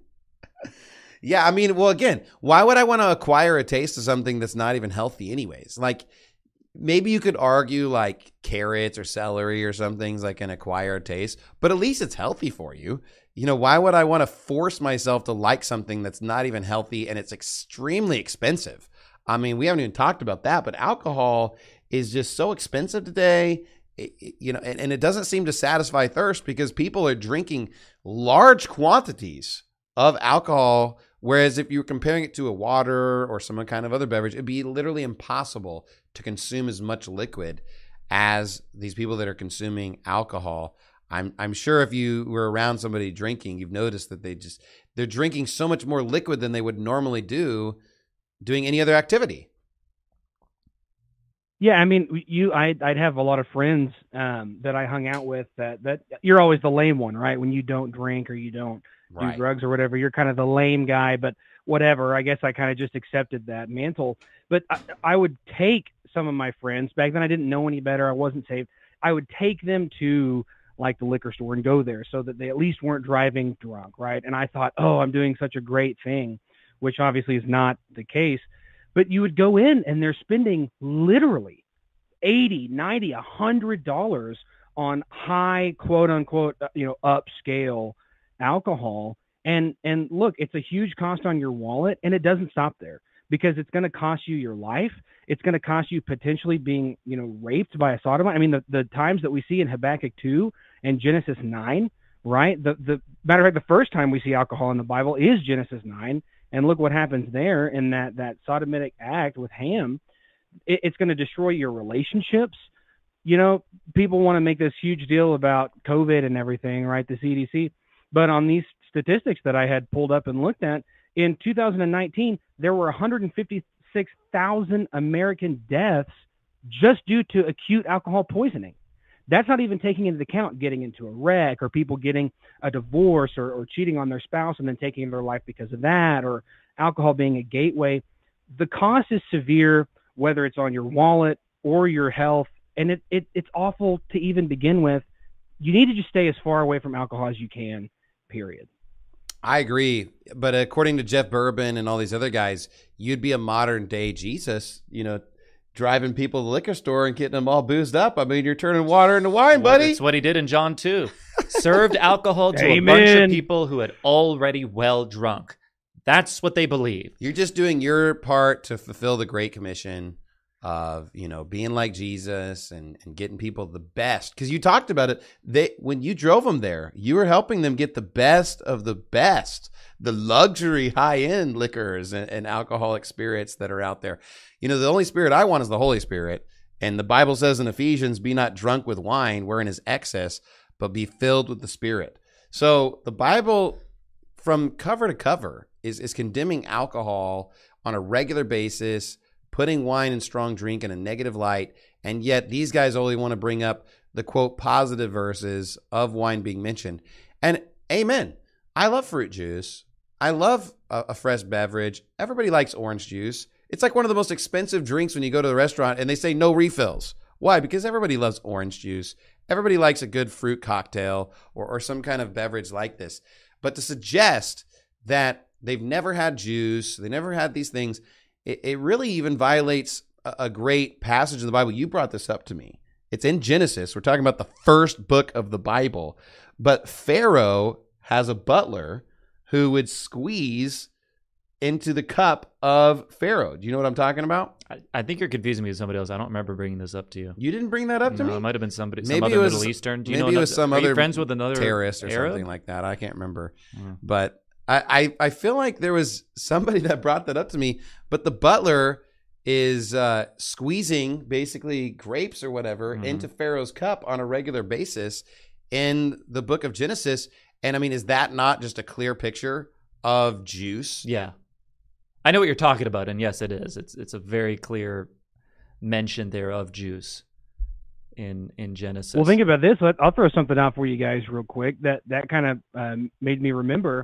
Yeah, I mean, well, again, why would I want to acquire a taste of something that's not even healthy anyways? Like, maybe you could argue like carrots or celery or something's like an acquired taste, but at least it's healthy for you. Why would I want to force myself to like something that's not even healthy and it's extremely expensive? I mean, we haven't even talked about that, but alcohol is just so expensive today. And it doesn't seem to satisfy thirst because people are drinking large quantities of alcohol. Whereas if you were comparing it to a water or some kind of other beverage, it'd be literally impossible to consume as much liquid as these people that are consuming alcohol. I'm sure if you were around somebody drinking, you've noticed that they're drinking so much more liquid than they would normally do doing any other activity. Yeah, I mean, I'd have a lot of friends that I hung out with that you're always the lame one, right? When you don't drink or you don't do drugs or whatever, you're kind of the lame guy, but whatever. I guess I kind of just accepted that mantle. But I would take some of my friends, back then I didn't know any better, I wasn't saved, I would take them to like the liquor store and go there so that they at least weren't driving drunk, right? And I thought, oh, I'm doing such a great thing, which obviously is not the case. But you would go in and they're spending literally $80, $90, $100 on high, quote unquote, upscale alcohol. And look, it's a huge cost on your wallet, and it doesn't stop there because it's going to cost you your life. It's going to cost you potentially being, raped by a sodomite. I mean, the times that we see in Habakkuk 2 and Genesis 9, right? The matter of fact, the first time we see alcohol in the Bible is Genesis 9. And look what happens there in that sodomitic act with Ham. It's going to destroy your relationships. People want to make this huge deal about COVID and everything, right? The CDC. But on these statistics that I had pulled up and looked at, in 2019, there were 156,000 American deaths just due to acute alcohol poisoning. That's not even taking into account getting into a wreck or people getting a divorce or cheating on their spouse and then taking their life because of that, or alcohol being a gateway. The cost is severe, whether it's on your wallet or your health, and it's awful to even begin with. You need to just stay as far away from alcohol as you can, period. I agree. But according to Jeff Bourbon and all these other guys, you'd be a modern day Jesus, driving people to the liquor store and getting them all boozed up. I mean, you're turning water into wine, buddy. That's what he did in John 2. Served alcohol to a bunch of people who had already well drunk. That's what they believe. You're just doing your part to fulfill the Great Commission of, being like Jesus and getting people the best. Because you talked about it. When you drove them there, you were helping them get the best of the best, the luxury high-end liquors and alcoholic spirits that are out there. The only spirit I want is the Holy Spirit. And the Bible says in Ephesians, be not drunk with wine, wherein is excess, but be filled with the Spirit. So the Bible, from cover to cover, is condemning alcohol on a regular basis, putting wine and strong drink in a negative light. And yet these guys only want to bring up the, quote, positive verses of wine being mentioned. And amen. I love fruit juice. I love a fresh beverage. Everybody likes orange juice. It's like one of the most expensive drinks when you go to the restaurant and they say no refills. Why? Because everybody loves orange juice. Everybody likes a good fruit cocktail or some kind of beverage like this. But to suggest that they've never had juice, they never had these things, it really even violates a great passage in the Bible. You brought this up to me. It's in Genesis. We're talking about the first book of the Bible. But Pharaoh has a butler who would squeeze into the cup of Pharaoh. Do you know what I'm talking about? I think you're confusing me with somebody else. I don't remember bringing this up to you. You didn't bring that up to me? It might have been somebody, maybe some other it was, Middle Eastern. Do you maybe know it was some other friends with another terrorist or Arab? Something like that. I can't remember. But I feel like there was somebody that brought that up to me. But the butler is squeezing basically grapes or whatever into Pharaoh's cup on a regular basis in the book of Genesis. And I mean, is that not just a clear picture of juice? Yeah. I know what you're talking about, and yes, it is. It's a very clear mention there of juice in Genesis. Well, think about this. I'll throw something out for you guys real quick that kind of made me remember.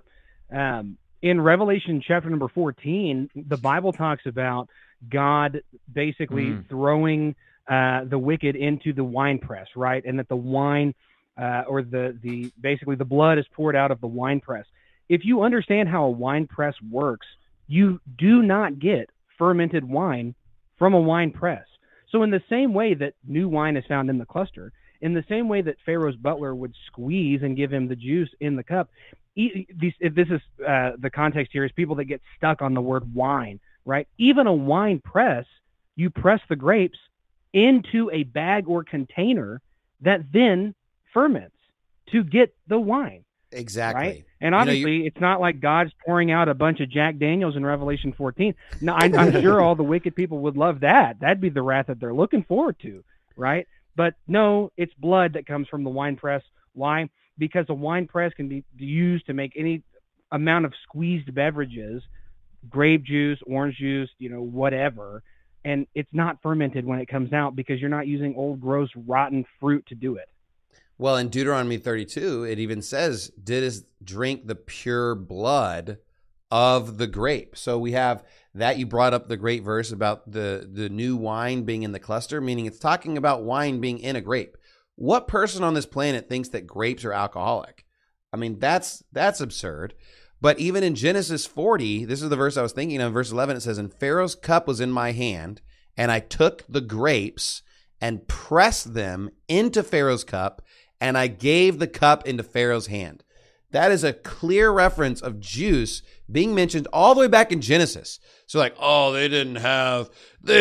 In Revelation chapter number 14, the Bible talks about God basically throwing the wicked into the winepress, right? And that the wine or the basically the blood is poured out of the winepress. If you understand how a winepress works, you do not get fermented wine from a wine press. So in the same way that new wine is found in the cluster, in the same way that Pharaoh's butler would squeeze and give him the juice in the cup, if this is the context here is people that get stuck on the word wine, right? Even a wine press, you press the grapes into a bag or container that then ferments to get the wine. Exactly. Right? And obviously, it's not like God's pouring out a bunch of Jack Daniels in Revelation 14. No, I'm sure all the wicked people would love that. That'd be the wrath that they're looking forward to, right? But no, it's blood that comes from the wine press. Why? Because a wine press can be used to make any amount of squeezed beverages, grape juice, orange juice, whatever. And it's not fermented when it comes out because you're not using old, gross, rotten fruit to do it. Well, in Deuteronomy 32, it even says, didst drink the pure blood of the grape. So we have that. You brought up the great verse about the new wine being in the cluster, meaning it's talking about wine being in a grape. What person on this planet thinks that grapes are alcoholic? I mean, that's absurd. But even in Genesis 40, this is the verse I was thinking of, verse 11, it says, and Pharaoh's cup was in my hand, and I took the grapes and pressed them into Pharaoh's cup, and I gave the cup into Pharaoh's hand. That is a clear reference of juice being mentioned all the way back in Genesis. So like, oh, they didn't have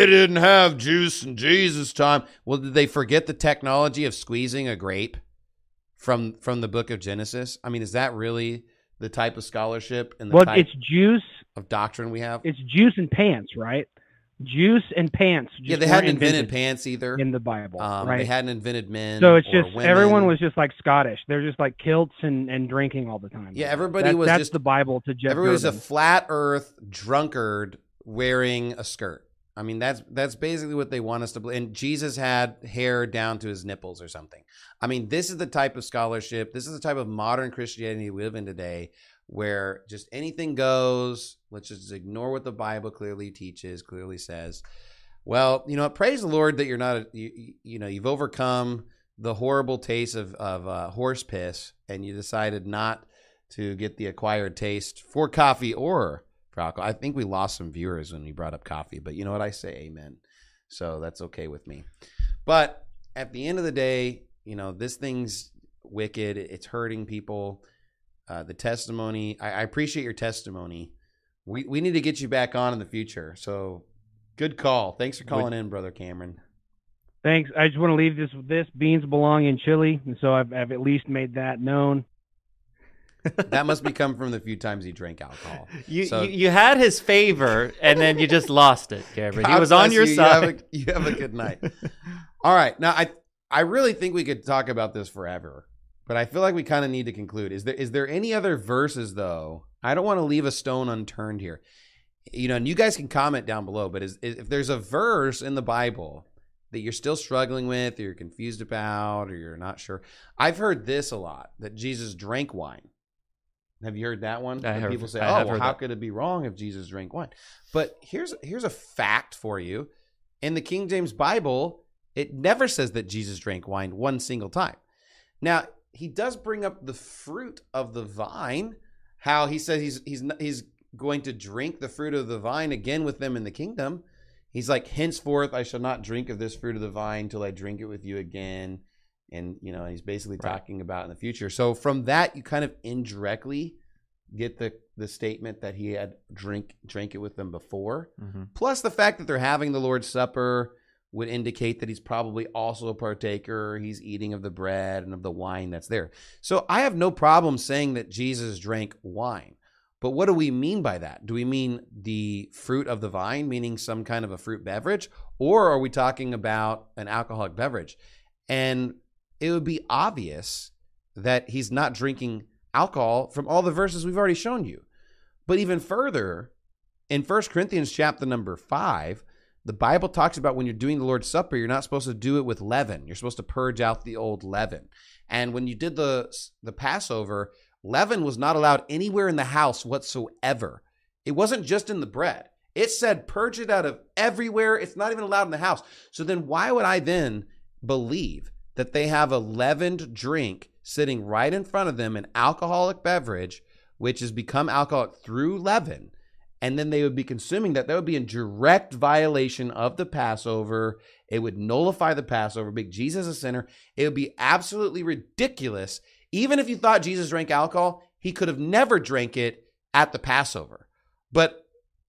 juice in Jesus' time. Well, did they forget the technology of squeezing a grape from the book of Genesis? I mean, is that really the type of scholarship and the type it's juice of doctrine we have? It's juice and pants, right? Juice and pants. They hadn't invented pants either in the Bible, right? They hadn't invented men. So it's or just women. Everyone was just like Scottish. They're just like kilts and drinking all the time. Yeah, everybody was that's just the Bible to Jeff. Everybody was a Durbin. flat Earth drunkard wearing a skirt. I mean, that's basically what they want us to believe. And Jesus had hair down to his nipples or something. I mean, this is the type of scholarship. This is the type of modern Christianity we live in today, where just anything goes. Let's just ignore what the Bible clearly teaches, clearly says. Well, praise the Lord that you're not, you've overcome the horrible taste of horse piss, and you decided not to get the acquired taste for coffee or for alcohol. I think we lost some viewers when we brought up coffee, but you know what? I say amen. So that's okay with me. But at the end of the day, this thing's wicked. It's hurting people. The testimony, I appreciate your testimony. We need to get you back on in the future. So good call. Thanks for calling in, Brother Cameron. Thanks. I just want to leave this beans belong in Chile, and so I've at least made that known. That must be come from the few times he drank alcohol. You had his favor, and then you just lost it, Cameron. He was on your side. You have a good night. All right. Now, I really think we could talk about this forever, but I feel like we kind of need to conclude. Is there any other verses, though? I don't want to leave a stone unturned here. And you guys can comment down below, but if there's a verse in the Bible that you're still struggling with, or you're confused about, or you're not sure. I've heard this a lot, that Jesus drank wine. Have you heard that one? People say, how could it be wrong if Jesus drank wine? But here's a fact for you. In the King James Bible, it never says that Jesus drank wine one single time. Now, he does bring up the fruit of the vine, how he says he's going to drink the fruit of the vine again with them in the kingdom. He's like, henceforth, I shall not drink of this fruit of the vine till I drink it with you again. And, he's basically talking about in the future. So from that, you kind of indirectly get the statement that he had drank it with them before. Mm-hmm. Plus the fact that they're having the Lord's Supper would indicate that he's probably also a partaker. He's eating of the bread and of the wine that's there. So I have no problem saying that Jesus drank wine. But what do we mean by that? Do we mean the fruit of the vine, meaning some kind of a fruit beverage? Or are we talking about an alcoholic beverage? And it would be obvious that he's not drinking alcohol from all the verses we've already shown you. But even further, in 1 Corinthians chapter number 5, the Bible talks about when you're doing the Lord's Supper, you're not supposed to do it with leaven. You're supposed to purge out the old leaven. And when you did the Passover, leaven was not allowed anywhere in the house whatsoever. It wasn't just in the bread. It said purge it out of everywhere. It's not even allowed in the house. So then why would I then believe that they have a leavened drink sitting right in front of them, an alcoholic beverage, which has become alcoholic through leaven, and then they would be consuming that? That would be in direct violation of the Passover. It would nullify the Passover, make Jesus a sinner. It would be absolutely ridiculous. Even if you thought Jesus drank alcohol, he could have never drank it at the Passover. But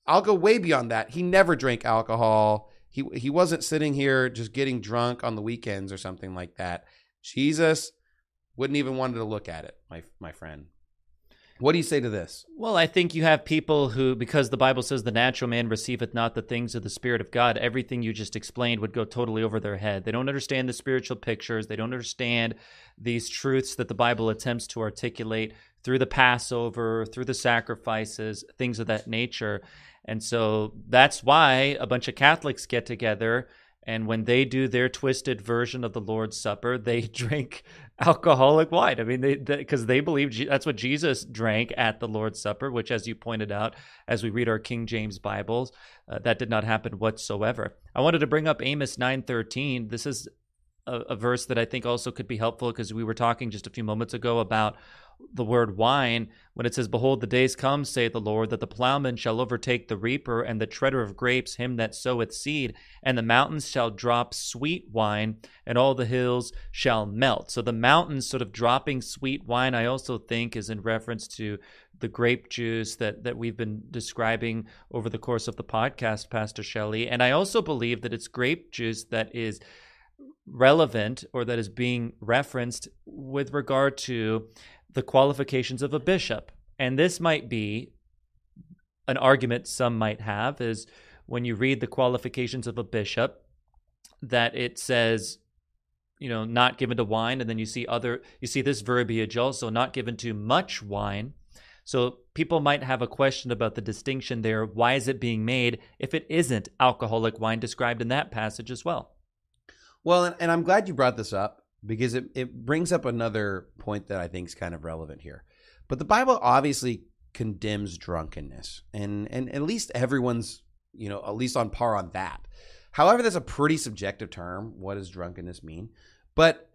I'll go way beyond that. He never drank alcohol. He wasn't sitting here just getting drunk on the weekends or something like that. Jesus wouldn't even want to look at it, my friend. What do you say to this? Well, I think you have people who, because the Bible says the natural man receiveth not the things of the Spirit of God, everything you just explained would go totally over their head. They don't understand the spiritual pictures. They don't understand these truths that the Bible attempts to articulate through the Passover, through the sacrifices, things of that nature. And so that's why a bunch of Catholics get together, and when they do their twisted version of the Lord's Supper, they drink alcoholic wine. I mean, because they believe that's what Jesus drank at the Lord's Supper, which, as you pointed out, as we read our King James Bibles, that did not happen whatsoever. I wanted to bring up Amos 9:13. This is a verse that I think also could be helpful, because we were talking just a few moments ago about the word wine, when it says, "Behold, the days come, saith the Lord, that the plowman shall overtake the reaper, and the treader of grapes him that soweth seed, and the mountains shall drop sweet wine, and all the hills shall melt." So the mountains sort of dropping sweet wine, I also think, is in reference to the grape juice that we've been describing over the course of the podcast, Pastor Shelley. And I also believe that it's grape juice that is relevant, or that is being referenced with regard to the qualifications of a bishop. And this might be an argument some might have, is when you read the qualifications of a bishop, that it says, not given to wine, and then you see this verbiage also, not given to much wine. So people might have a question about the distinction there. Why is it being made if it isn't alcoholic wine described in that passage as well? Well, and I'm glad you brought this up, because it brings up another point that I think is kind of relevant here. But the Bible obviously condemns drunkenness, and at least everyone's, at least on par on that. However, that's a pretty subjective term. What does drunkenness mean? But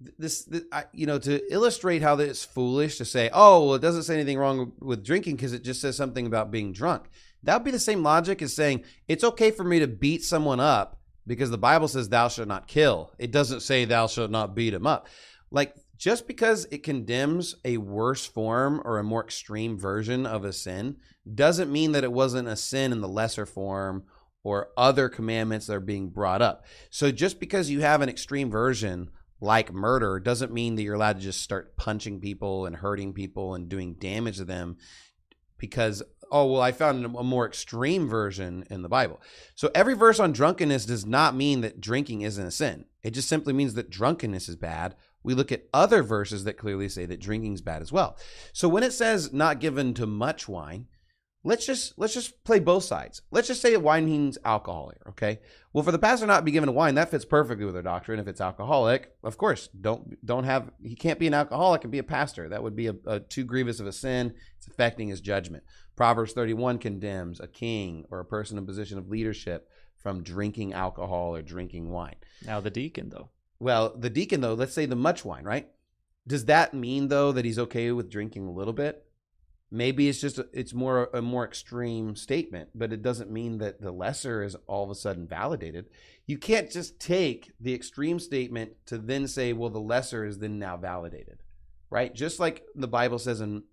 to illustrate how it's foolish to say, oh, well, it doesn't say anything wrong with drinking because it just says something about being drunk. That would be the same logic as saying it's okay for me to beat someone up because the Bible says thou shalt not kill. It doesn't say thou shalt not beat him up. Like, just because it condemns a worse form or a more extreme version of a sin doesn't mean that it wasn't a sin in the lesser form or other commandments that are being brought up. So just because you have an extreme version like murder doesn't mean that you're allowed to just start punching people and hurting people and doing damage to them because, oh, well, I found a more extreme version in the Bible. So every verse on drunkenness does not mean that drinking isn't a sin. It just simply means that drunkenness is bad. We look at other verses that clearly say that drinking is bad as well. So when it says not given to much wine, let's just play both sides. Let's just say wine means alcohol here, okay? Well, for the pastor not to be given to wine, that fits perfectly with our doctrine. If it's alcoholic, of course, he can't be an alcoholic and be a pastor. That would be a too grievous of a sin. It's affecting his judgment. Proverbs 31 condemns a king or a person in a position of leadership from drinking alcohol or drinking wine. Now the deacon, though. Well, the deacon, though, let's say the much wine, right? Does that mean, though, that he's okay with drinking a little bit? Maybe it's more a more extreme statement, but it doesn't mean that the lesser is all of a sudden validated. You can't just take the extreme statement to then say, well, the lesser is then now validated, right? Just like the Bible says in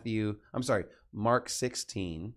Mark 16,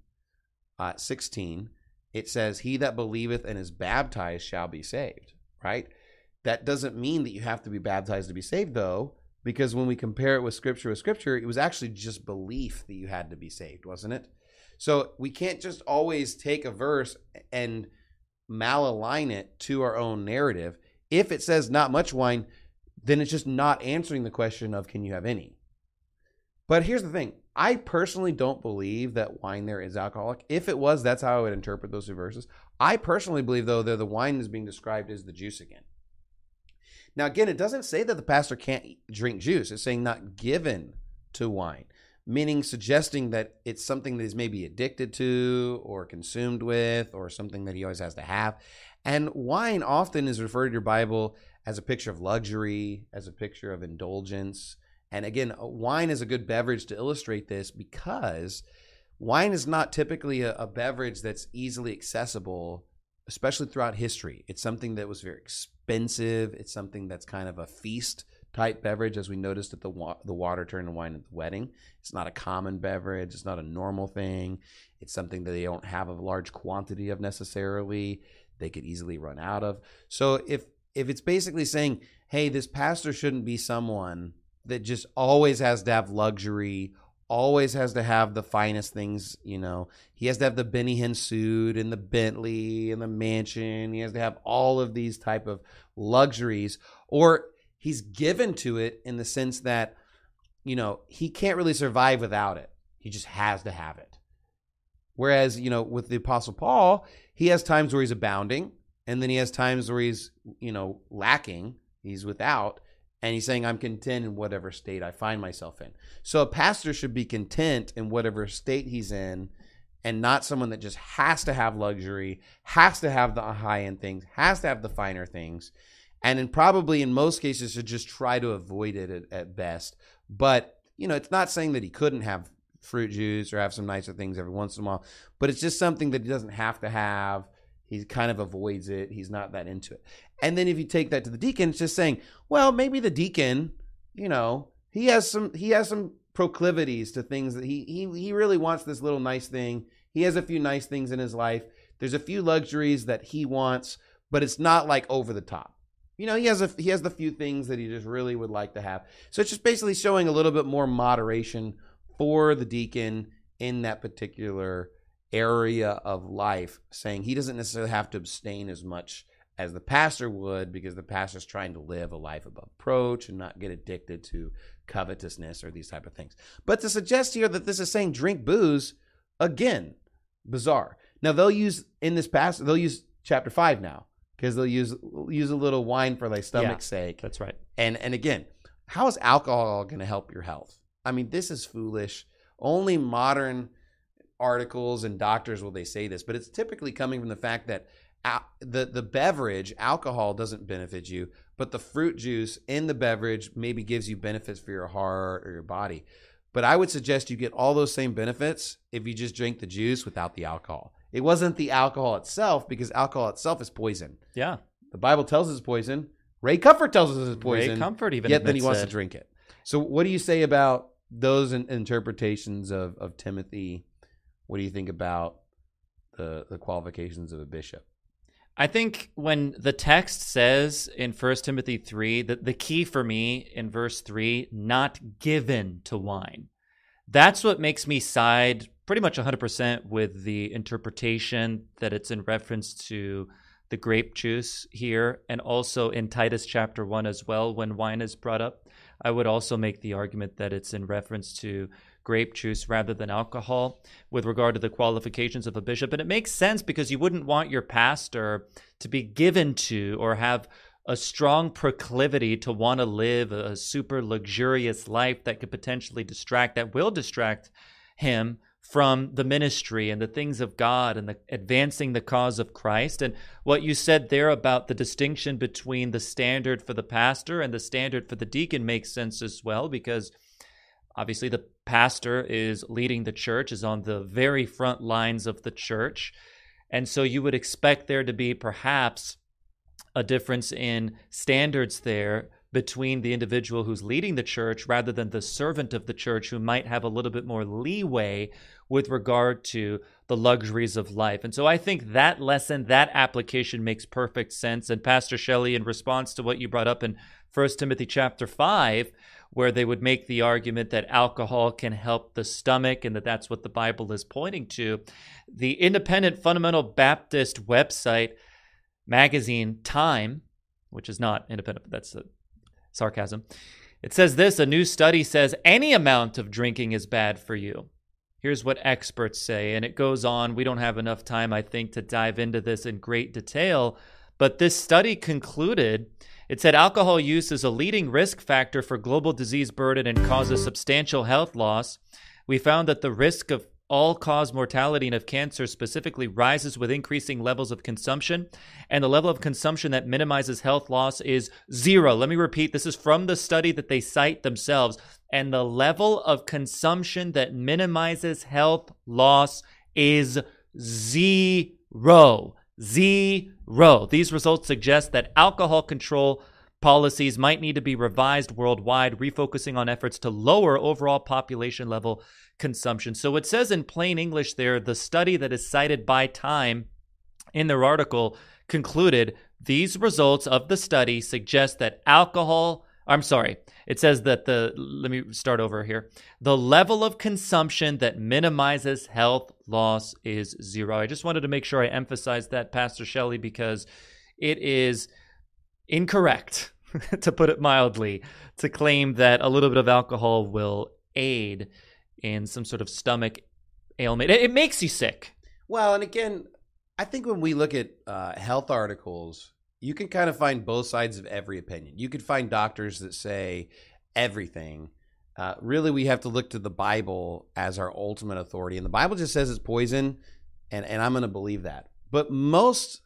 it says, he that believeth and is baptized shall be saved, right? That doesn't mean that you have to be baptized to be saved, though, because when we compare it with Scripture, it was actually just belief that you had to be saved, wasn't it? So we can't just always take a verse and malalign it to our own narrative. If it says not much wine, then it's just not answering the question of can you have any. But here's the thing. I personally don't believe that wine there is alcoholic. If it was, that's how I would interpret those two verses. I personally believe, though, that the wine is being described as the juice again. Now, again, it doesn't say that the pastor can't drink juice. It's saying not given to wine, meaning suggesting that it's something that he's maybe addicted to or consumed with or something that he always has to have. And wine often is referred to your Bible as a picture of luxury, as a picture of indulgence. And again, wine is a good beverage to illustrate this because wine is not typically a beverage that's easily accessible, especially throughout history. It's something that was very expensive. It's something that's kind of a feast type beverage, as we noticed at the water turned to wine at the wedding. It's not a common beverage. It's not a normal thing. It's something that they don't have a large quantity of necessarily. They could easily run out of. So if it's basically saying, hey, this pastor shouldn't be someone that just always has to have luxury, always has to have the finest things, he has to have the Benny Hinn suit and the Bentley and the mansion. He has to have all of these type of luxuries, or he's given to it in the sense that, he can't really survive without it. He just has to have it. Whereas, with the Apostle Paul, he has times where he's abounding, and then he has times where he's, lacking, he's without, and he's saying, I'm content in whatever state I find myself in. So a pastor should be content in whatever state he's in, and not someone that just has to have luxury, has to have the high-end things, has to have the finer things, and then probably in most cases should just try to avoid it at best. But, it's not saying that he couldn't have fruit juice or have some nicer things every once in a while, but it's just something that he doesn't have to have. He kind of avoids it. He's not that into it. And then if you take that to the deacon, it's just saying, well, maybe the deacon, he has some proclivities to things that he really wants this little nice thing. He has a few nice things in his life. There's a few luxuries that he wants, but it's not like over the top. He has the few things that he just really would like to have. So it's just basically showing a little bit more moderation for the deacon in that particular area of life, saying he doesn't necessarily have to abstain as much as the pastor would, because the pastor's trying to live a life above reproach and not get addicted to covetousness or these type of things. But to suggest here that this is saying drink booze, again, bizarre. Now they'll use chapter 5 now, because they'll use a little wine for their stomach's sake. That's right. And again, how is alcohol going to help your health? I mean, this is foolish. Only modern articles and doctors will they say this, but it's typically coming from the fact that the beverage, alcohol, doesn't benefit you, but the fruit juice in the beverage maybe gives you benefits for your heart or your body. But I would suggest you get all those same benefits if you just drink the juice without the alcohol. It wasn't the alcohol itself, because alcohol itself is poison. Yeah. The Bible tells us it's poison. Ray Comfort tells us it's poison. Ray Comfort even yet then he admits wants it. to drink it. So what do you say about those interpretations of Timothy? What do you think about the qualifications of a bishop? I think when the text says in 1 Timothy 3, that the key for me in verse 3, not given to wine, that's what makes me side pretty much 100% with the interpretation that it's in reference to the grape juice here, and also in Titus chapter 1 as well, when wine is brought up. I would also make the argument that it's in reference to grape juice rather than alcohol with regard to the qualifications of a bishop. And it makes sense, because you wouldn't want your pastor to be given to or have a strong proclivity to want to live a super luxurious life that could potentially will distract him from the ministry and the things of God and advancing the cause of Christ. And what you said there about the distinction between the standard for the pastor and the standard for the deacon makes sense as well, because obviously the pastor is leading the church, is on the very front lines of the church. And so you would expect there to be perhaps a difference in standards there between the individual who's leading the church rather than the servant of the church, who might have a little bit more leeway with regard to the luxuries of life. And so I think that lesson, that application makes perfect sense. And Pastor Shelley, in response to what you brought up in 1 Timothy chapter 5, where they would make the argument that alcohol can help the stomach and that that's what the Bible is pointing to, the Independent Fundamental Baptist website magazine Time, which is not independent, that's a sarcasm. It says this: a new study says any amount of drinking is bad for you. Here's what experts say, and it goes on. We don't have enough time, I think, to dive into this in great detail, but this study concluded, it said alcohol use is a leading risk factor for global disease burden and causes substantial health loss. We found that the risk of all-cause mortality and of cancer specifically rises with increasing levels of consumption, and the level of consumption that minimizes health loss is 0. Let me repeat, this is from the study that they cite themselves, and the level of consumption that minimizes health loss is 0. 0. These results suggest that alcohol control policies might need to be revised worldwide, refocusing on efforts to lower overall population level consumption. So it says in plain English there, the study that is cited by Time in their article concluded these results of the study suggest that it says that let me start over here. The level of consumption that minimizes health loss is 0. I just wanted to make sure I emphasize that, Pastor Shelley, because it is incorrect, to put it mildly, to claim that a little bit of alcohol will aid in some sort of stomach ailment. It makes you sick. Well, and again, I think when we look at health articles, you can kind of find both sides of every opinion. You could find doctors that say everything. Really, we have to look to the Bible as our ultimate authority. And the Bible just says it's poison, and I'm going to believe that. But most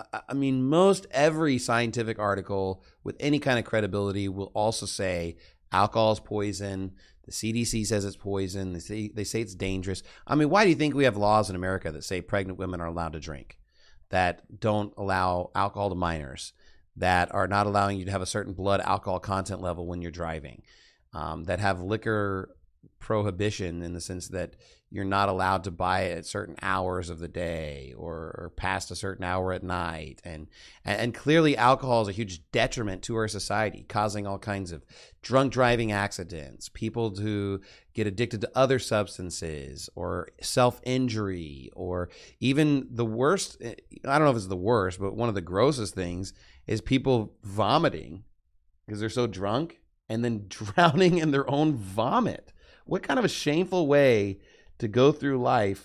every scientific article with any kind of credibility will also say alcohol is poison. The CDC says it's poison. They say it's dangerous. I mean, why do you think we have laws in America that say pregnant women are allowed to drink, that don't allow alcohol to minors, that are not allowing you to have a certain blood alcohol content level when you're driving, that have liquor prohibition in the sense that you're not allowed to buy it at certain hours of the day or past a certain hour at night. And clearly alcohol is a huge detriment to our society, causing all kinds of drunk driving accidents, people to get addicted to other substances or self-injury, or even the worst, I don't know if it's the worst, but one of the grossest things is people vomiting because they're so drunk and then drowning in their own vomit. What kind of a shameful way to go through life,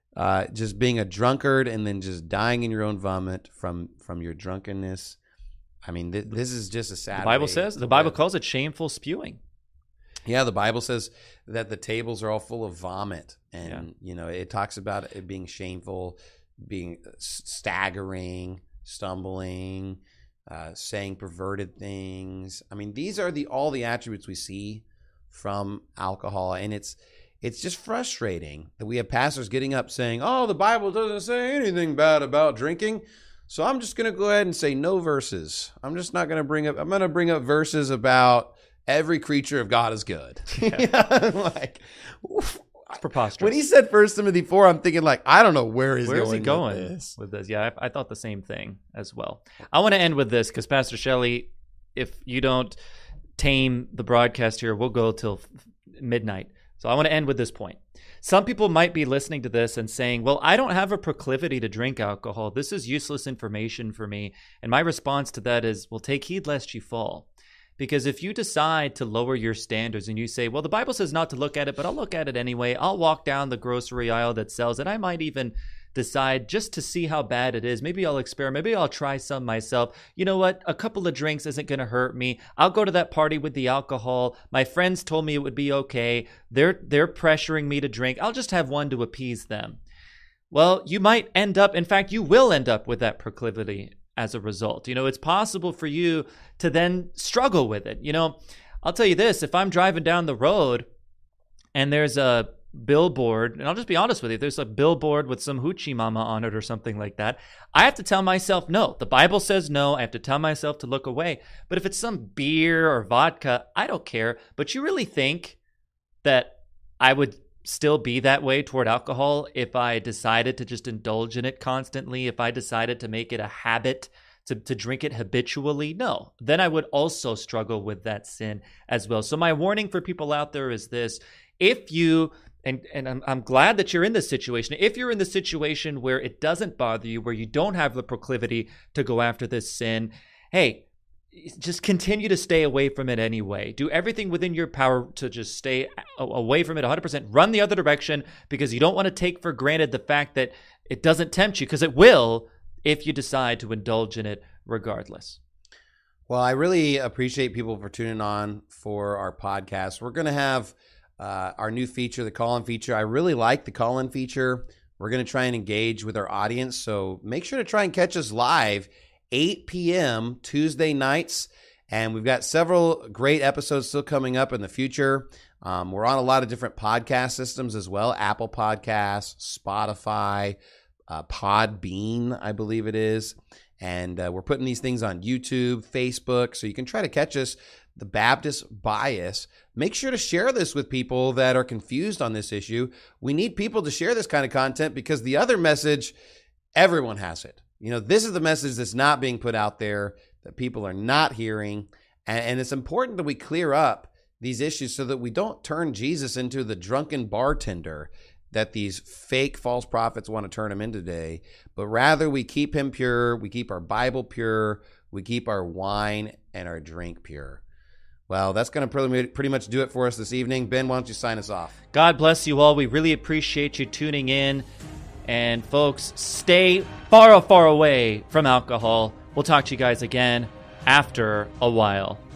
just being a drunkard and then just dying in your own vomit from your drunkenness. I mean, this is just a sad. The Bible calls it shameful spewing. Yeah, the Bible says that the tables are all full of vomit, and it talks about it being shameful, being staggering, stumbling, saying perverted things. I mean, these are all the attributes we see from alcohol, and it's just frustrating that we have pastors getting up saying, "Oh, the Bible doesn't say anything bad about drinking, so I'm just going to go ahead and say no verses. I'm just not going to bring up. I'm going to bring up verses about every creature of God is good." Yeah. Like, it's preposterous. When he said 1 Timothy 4, I'm thinking like, I don't know where he's going with this. Yeah, I thought the same thing as well. I want to end with this because Pastor Shelley, if you don't tame the broadcast here, we'll go till midnight. So I want to end with this point. Some people might be listening to this and saying, well, I don't have a proclivity to drink alcohol. This is useless information for me. And my response to that is, well, take heed lest you fall. Because if you decide to lower your standards and you say, well, the Bible says not to look at it, but I'll look at it anyway. I'll walk down the grocery aisle that sells it. I might even decide just to see how bad it is. Maybe I'll experiment. Maybe I'll try some myself. You know what? A couple of drinks isn't going to hurt me. I'll go to that party with the alcohol. My friends told me it would be okay. They're pressuring me to drink. I'll just have one to appease them. Well, you might end up, in fact, you will end up with that proclivity as a result. It's possible for you to then struggle with it. I'll tell you this, if I'm driving down the road and there's a billboard, and I'll just be honest with you, there's a billboard with some hoochie mama on it or something like that, I have to tell myself no. The Bible says no. I have to tell myself to look away. But if it's some beer or vodka, I don't care. But you really think that I would still be that way toward alcohol if I decided to just indulge in it constantly, if I decided to make it a habit to drink it habitually? No. Then I would also struggle with that sin as well. So my warning for people out there is this: if you And I'm glad that you're in this situation. If you're in the situation where it doesn't bother you, where you don't have the proclivity to go after this sin, hey, just continue to stay away from it anyway. Do everything within your power to just stay away from it 100%. Run the other direction, because you don't want to take for granted the fact that it doesn't tempt you, because it will if you decide to indulge in it regardless. Well, I really appreciate people for tuning on for our podcast. We're going to have our new feature, the call-in feature. I really like the call-in feature. We're going to try and engage with our audience, so make sure to try and catch us live 8 p.m. Tuesday nights, and we've got several great episodes still coming up in the future. We're on a lot of different podcast systems as well: Apple Podcasts, Spotify, Podbean, I believe it is. And we're putting these things on YouTube, Facebook, so you can try to catch us. The Baptist Bias. Make sure to share this with people that are confused on this issue. We need people to share this kind of content because the other message, everyone has it. This is the message that's not being put out there, that people are not hearing. And it's important that we clear up these issues so that we don't turn Jesus into the drunken bartender that these fake false prophets want to turn him into today, but rather we keep him pure, we keep our Bible pure, we keep our wine and our drink pure. Well, that's going to pretty much do it for us this evening. Ben, why don't you sign us off? God bless you all. We really appreciate you tuning in. And folks, stay far, far away from alcohol. We'll talk to you guys again after a while.